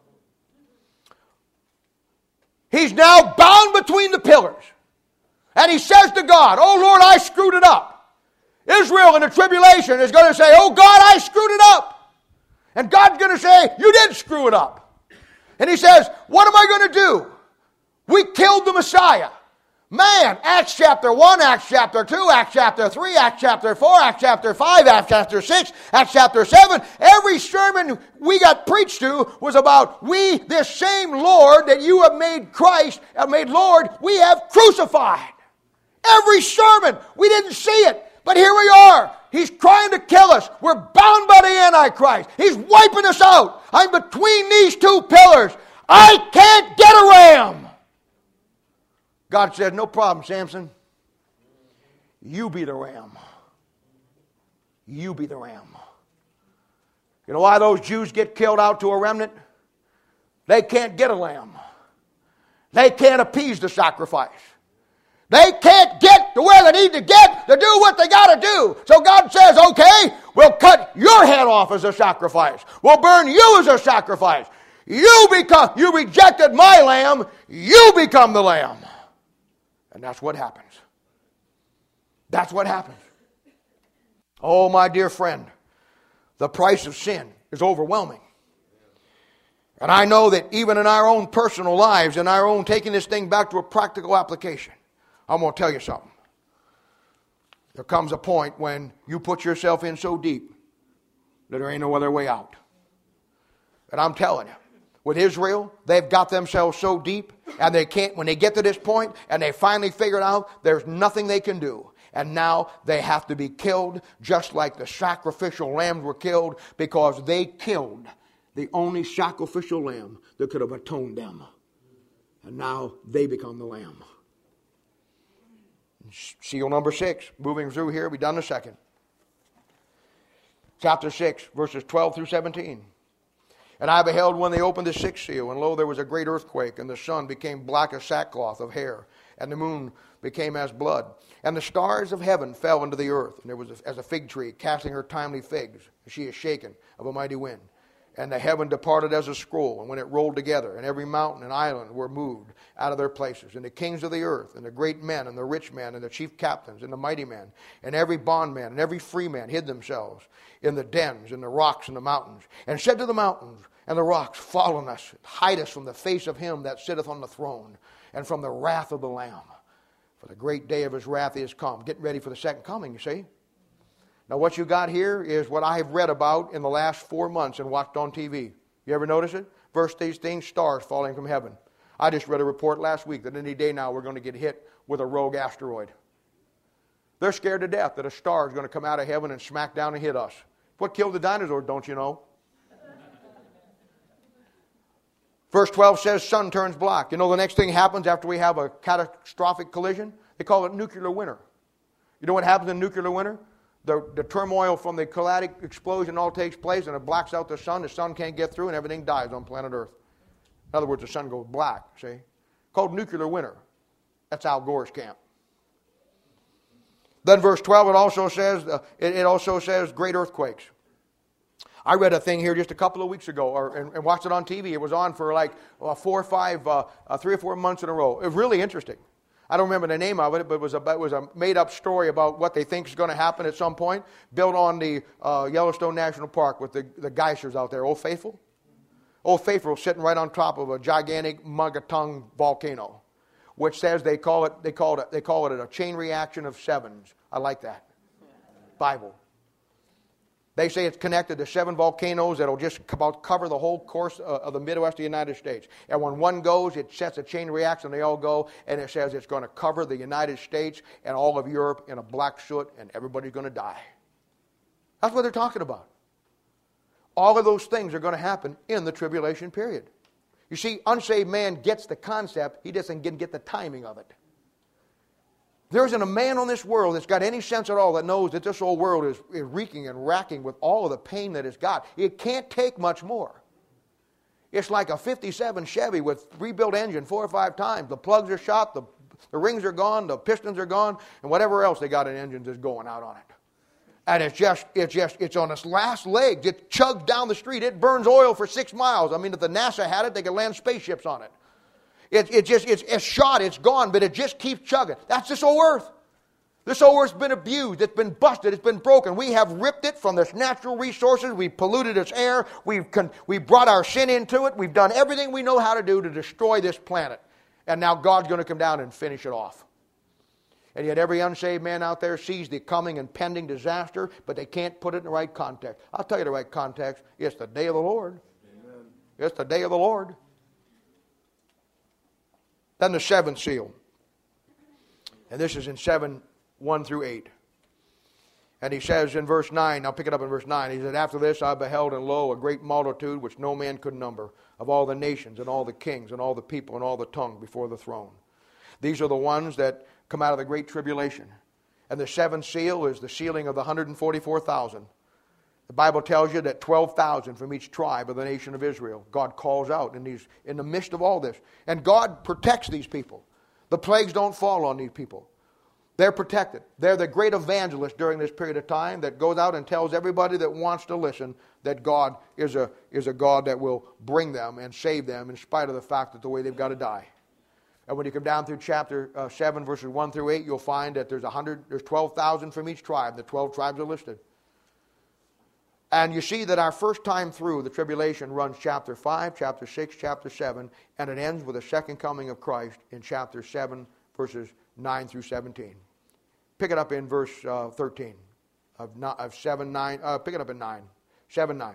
He's now bound between the pillars. And he says to God, oh Lord, I screwed it up. Israel in the tribulation is going to say, oh God, I screwed it up. And God's going to say, you did screw it up. And he says, what am I going to do? We killed the Messiah. Man, Acts chapter one, Acts chapter two, Acts chapter three, Acts chapter four, Acts chapter five, Acts chapter six, Acts chapter seven. Every sermon we got preached to was about we, this same Lord that you have made Christ, have made Lord, we have crucified. Every sermon, we didn't see it, but here we are. He's trying to kill us. We're bound by the Antichrist. He's wiping us out. I'm between these two pillars. I can't get a ram. God said, no problem, Samson. You be the ram. You be the ram. You know why those Jews get killed out to a remnant? They can't get a lamb. They can't appease the sacrifice. They can't get to where they need to get to do what they got to do. So God says, okay, we'll cut your head off as a sacrifice. We'll burn you as a sacrifice. You become, you rejected my lamb, you become the lamb. And that's what happens. That's what happens. Oh, my dear friend, the price of sin is overwhelming. And I know that even in our own personal lives, in our own taking this thing back to a practical application, I'm going to tell you something. There comes a point when you put yourself in so deep that there ain't no other way out. And I'm telling you, with Israel, they've got themselves so deep, and they can't, when they get to this point, and they finally figure it out, there's nothing they can do. And now they have to be killed, just like the sacrificial lambs were killed, because they killed the only sacrificial lamb that could have atoned them. And now they become the lamb. Seal number six. Moving through here, we're done in a second. Chapter six, verses twelve through seventeen. And I beheld when they opened the sixth seal, and lo, there was a great earthquake, and the sun became black as sackcloth of hair, and the moon became as blood. And the stars of heaven fell into the earth, and there was a, as a fig tree casting her timely figs, and she is shaken of a mighty wind. And the heaven departed as a scroll, and when it rolled together, and every mountain and island were moved out of their places. And the kings of the earth, and the great men, and the rich men, and the chief captains, and the mighty men, and every bondman, and every free man hid themselves in the dens, in the rocks, and the mountains, and said to the mountains and the rocks, fall on us, hide us from the face of him that sitteth on the throne, and from the wrath of the Lamb. For the great day of his wrath is come. Get ready for the second coming, you see. Now what you got here is what I have read about in the last four months and watched on T V. You ever notice it? Verse these things, stars falling from heaven. I just read a report last week that any day now we're going to get hit with a rogue asteroid. They're scared to death that a star is going to come out of heaven and smack down and hit us. What killed the dinosaurs, don't you know? Verse twelve says sun turns black. You know the next thing happens after we have a catastrophic collision? They call it nuclear winter. You know what happens in nuclear winter? The, the turmoil from the kinetic explosion all takes place, and it blacks out the sun. The sun can't get through, and everything dies on planet Earth. In other words, the sun goes black, see? Called nuclear winter. That's Al Gore's camp. Then verse twelve, it also says, uh, it, it also says great earthquakes. I read a thing here just a couple of weeks ago, or, and, and watched it on T V. It was on for like uh, four or five, uh, uh, three or four months in a row. It was really interesting. I don't remember the name of it, but it was a, it was a made-up story about what they think is going to happen at some point, built on the uh, Yellowstone National Park with the, the geysers out there. Old Faithful? Old Faithful sitting right on top of a gigantic Mugatung volcano, which says they call it they call it they call it a chain reaction of sevens. I like that. Bible. They say it's connected to seven volcanoes that'll just about cover the whole course of the Midwest of the United States. And when one goes, it sets a chain reaction. They all go, and it says it's going to cover the United States and all of Europe in a black soot, and everybody's going to die. That's what they're talking about. All of those things are going to happen in the tribulation period. You see, unsaved man gets the concept. He doesn't get, get the timing of it. There isn't a man on this world that's got any sense at all that knows that this whole world is, is reeking and racking with all of the pain that it's got. It can't take much more. It's like a fifty-seven Chevy with rebuilt engine four or five times. The plugs are shot, the, the rings are gone, the pistons are gone, and whatever else they got in engines is going out on it. And it's just, it's just, it's on its last legs. It chugs down the street. It burns oil for six miles. I mean, if the NASA had it, they could land spaceships on it. It, it just, it's, it's shot, it's gone, but it just keeps chugging. That's this whole earth. This whole earth's been abused, it's been busted, it's been broken. We have ripped it from its natural resources, we've polluted its air, we've, con- we've brought our sin into it, we've done everything we know how to do to destroy this planet. And now God's going to come down and finish it off. And yet every unsaved man out there sees the coming and pending disaster, but they can't put it in the right context. I'll tell you the right context. It's the day of the Lord. Amen. It's the day of the Lord. Then the seventh seal. And this is in seven, one through eight. And he says in verse nine, I'll pick it up in verse nine, he said, after this I beheld, and lo, a great multitude which no man could number, of all the nations and all the kings and all the people and all the tongue before the throne. These are the ones that come out of the great tribulation. And the seventh seal is the sealing of the one hundred forty-four thousand. The Bible tells you that twelve thousand from each tribe of the nation of Israel, God calls out in, these, in the midst of all this. And God protects these people. The plagues don't fall on these people. They're protected. They're the great evangelists during this period of time that goes out and tells everybody that wants to listen that God is a, is a God that will bring them and save them in spite of the fact that the way they've got to die. And when you come down through chapter uh, seven, verses one through eight, you'll find that there's, one hundred, there's twelve thousand from each tribe. The twelve tribes are listed. And you see that our first time through the tribulation runs chapter five, chapter six, chapter seven, and it ends with the second coming of Christ in chapter seven, verses nine through seventeen. Pick it up in verse uh, thirteen of, of seven, nine. Uh, pick it up in nine. seven, nine.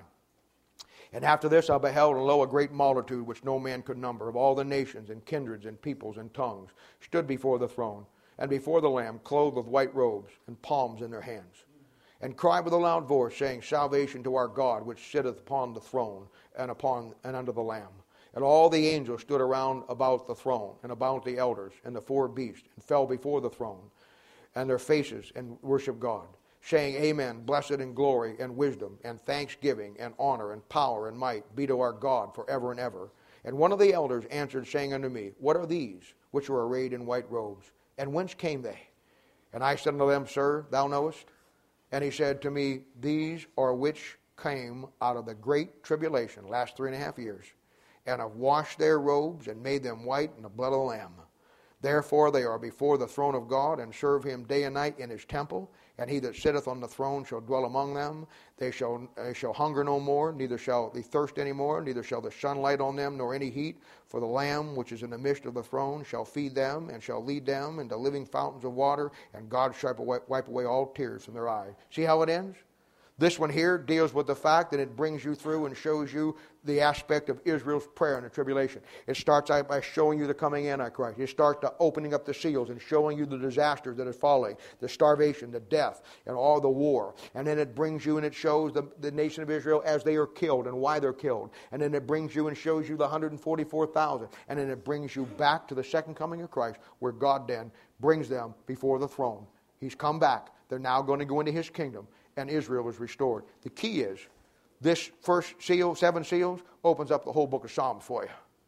And after this I beheld, and lo, a great multitude which no man could number, of all the nations and kindreds and peoples and tongues, stood before the throne, and before the Lamb, clothed with white robes, and palms in their hands. And cried with a loud voice, saying, salvation to our God, which sitteth upon the throne, and upon and under the Lamb. And all the angels stood around about the throne, and about the elders, and the four beasts, and fell before the throne, and their faces, and worshiped God, saying, amen, blessed and glory, and wisdom, and thanksgiving, and honor, and power, and might be to our God forever and ever. And one of the elders answered, saying unto me, what are these, which are arrayed in white robes? And whence came they? And I said unto them, sir, thou knowest. And he said to me, these are which came out of the great tribulation, last three and a half years, and have washed their robes and made them white in the blood of the Lamb. Therefore they are before the throne of God, and serve him day and night in his temple. And he that sitteth on the throne shall dwell among them. They shall, they shall hunger no more, neither shall they thirst any more, neither shall the sun light on them, nor any heat. For the Lamb which is in the midst of the throne shall feed them, and shall lead them into living fountains of water, and God shall wipe away all tears from their eyes. See how it ends? This one here deals with the fact that it brings you through and shows you the aspect of Israel's prayer in the tribulation. It starts out by showing you the coming Antichrist. It starts to opening up the seals and showing you the disasters that are following, the starvation, the death, and all the war. And then it brings you and it shows the, the nation of Israel as they are killed and why they're killed. And then it brings you and shows you the one hundred forty-four thousand. And then it brings you back to the second coming of Christ, where God then brings them before the throne. He's come back. They're now going to go into his kingdom, and Israel is restored. The key is, this first seal, seven seals, opens up the whole book of Psalms for you.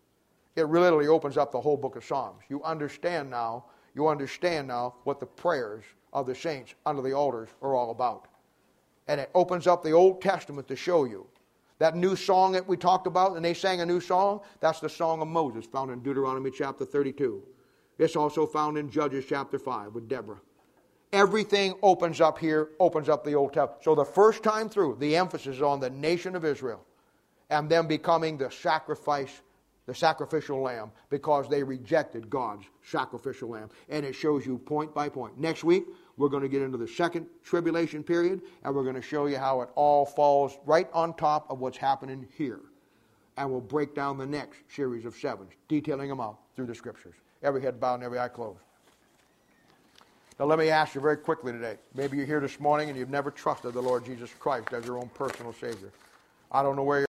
It literally opens up the whole book of Psalms. You understand now, you understand now what the prayers of the saints under the altars are all about. And it opens up the Old Testament to show you. That new song that we talked about, and they sang a new song, that's the song of Moses, found in Deuteronomy chapter thirty-two. It's also found in Judges chapter five with Deborah. Everything opens up here, opens up the Old Testament. So the first time through, the emphasis is on the nation of Israel and them becoming the sacrifice, the sacrificial lamb, because they rejected God's sacrificial lamb. And it shows you point by point. Next week, we're going to get into the second tribulation period, and we're going to show you how it all falls right on top of what's happening here. And we'll break down the next series of sevens, detailing them out through the Scriptures. Every head bowed and every eye closed. Now let me ask you very quickly today. Maybe you're here this morning and you've never trusted the Lord Jesus Christ as your own personal Savior. I don't know where you're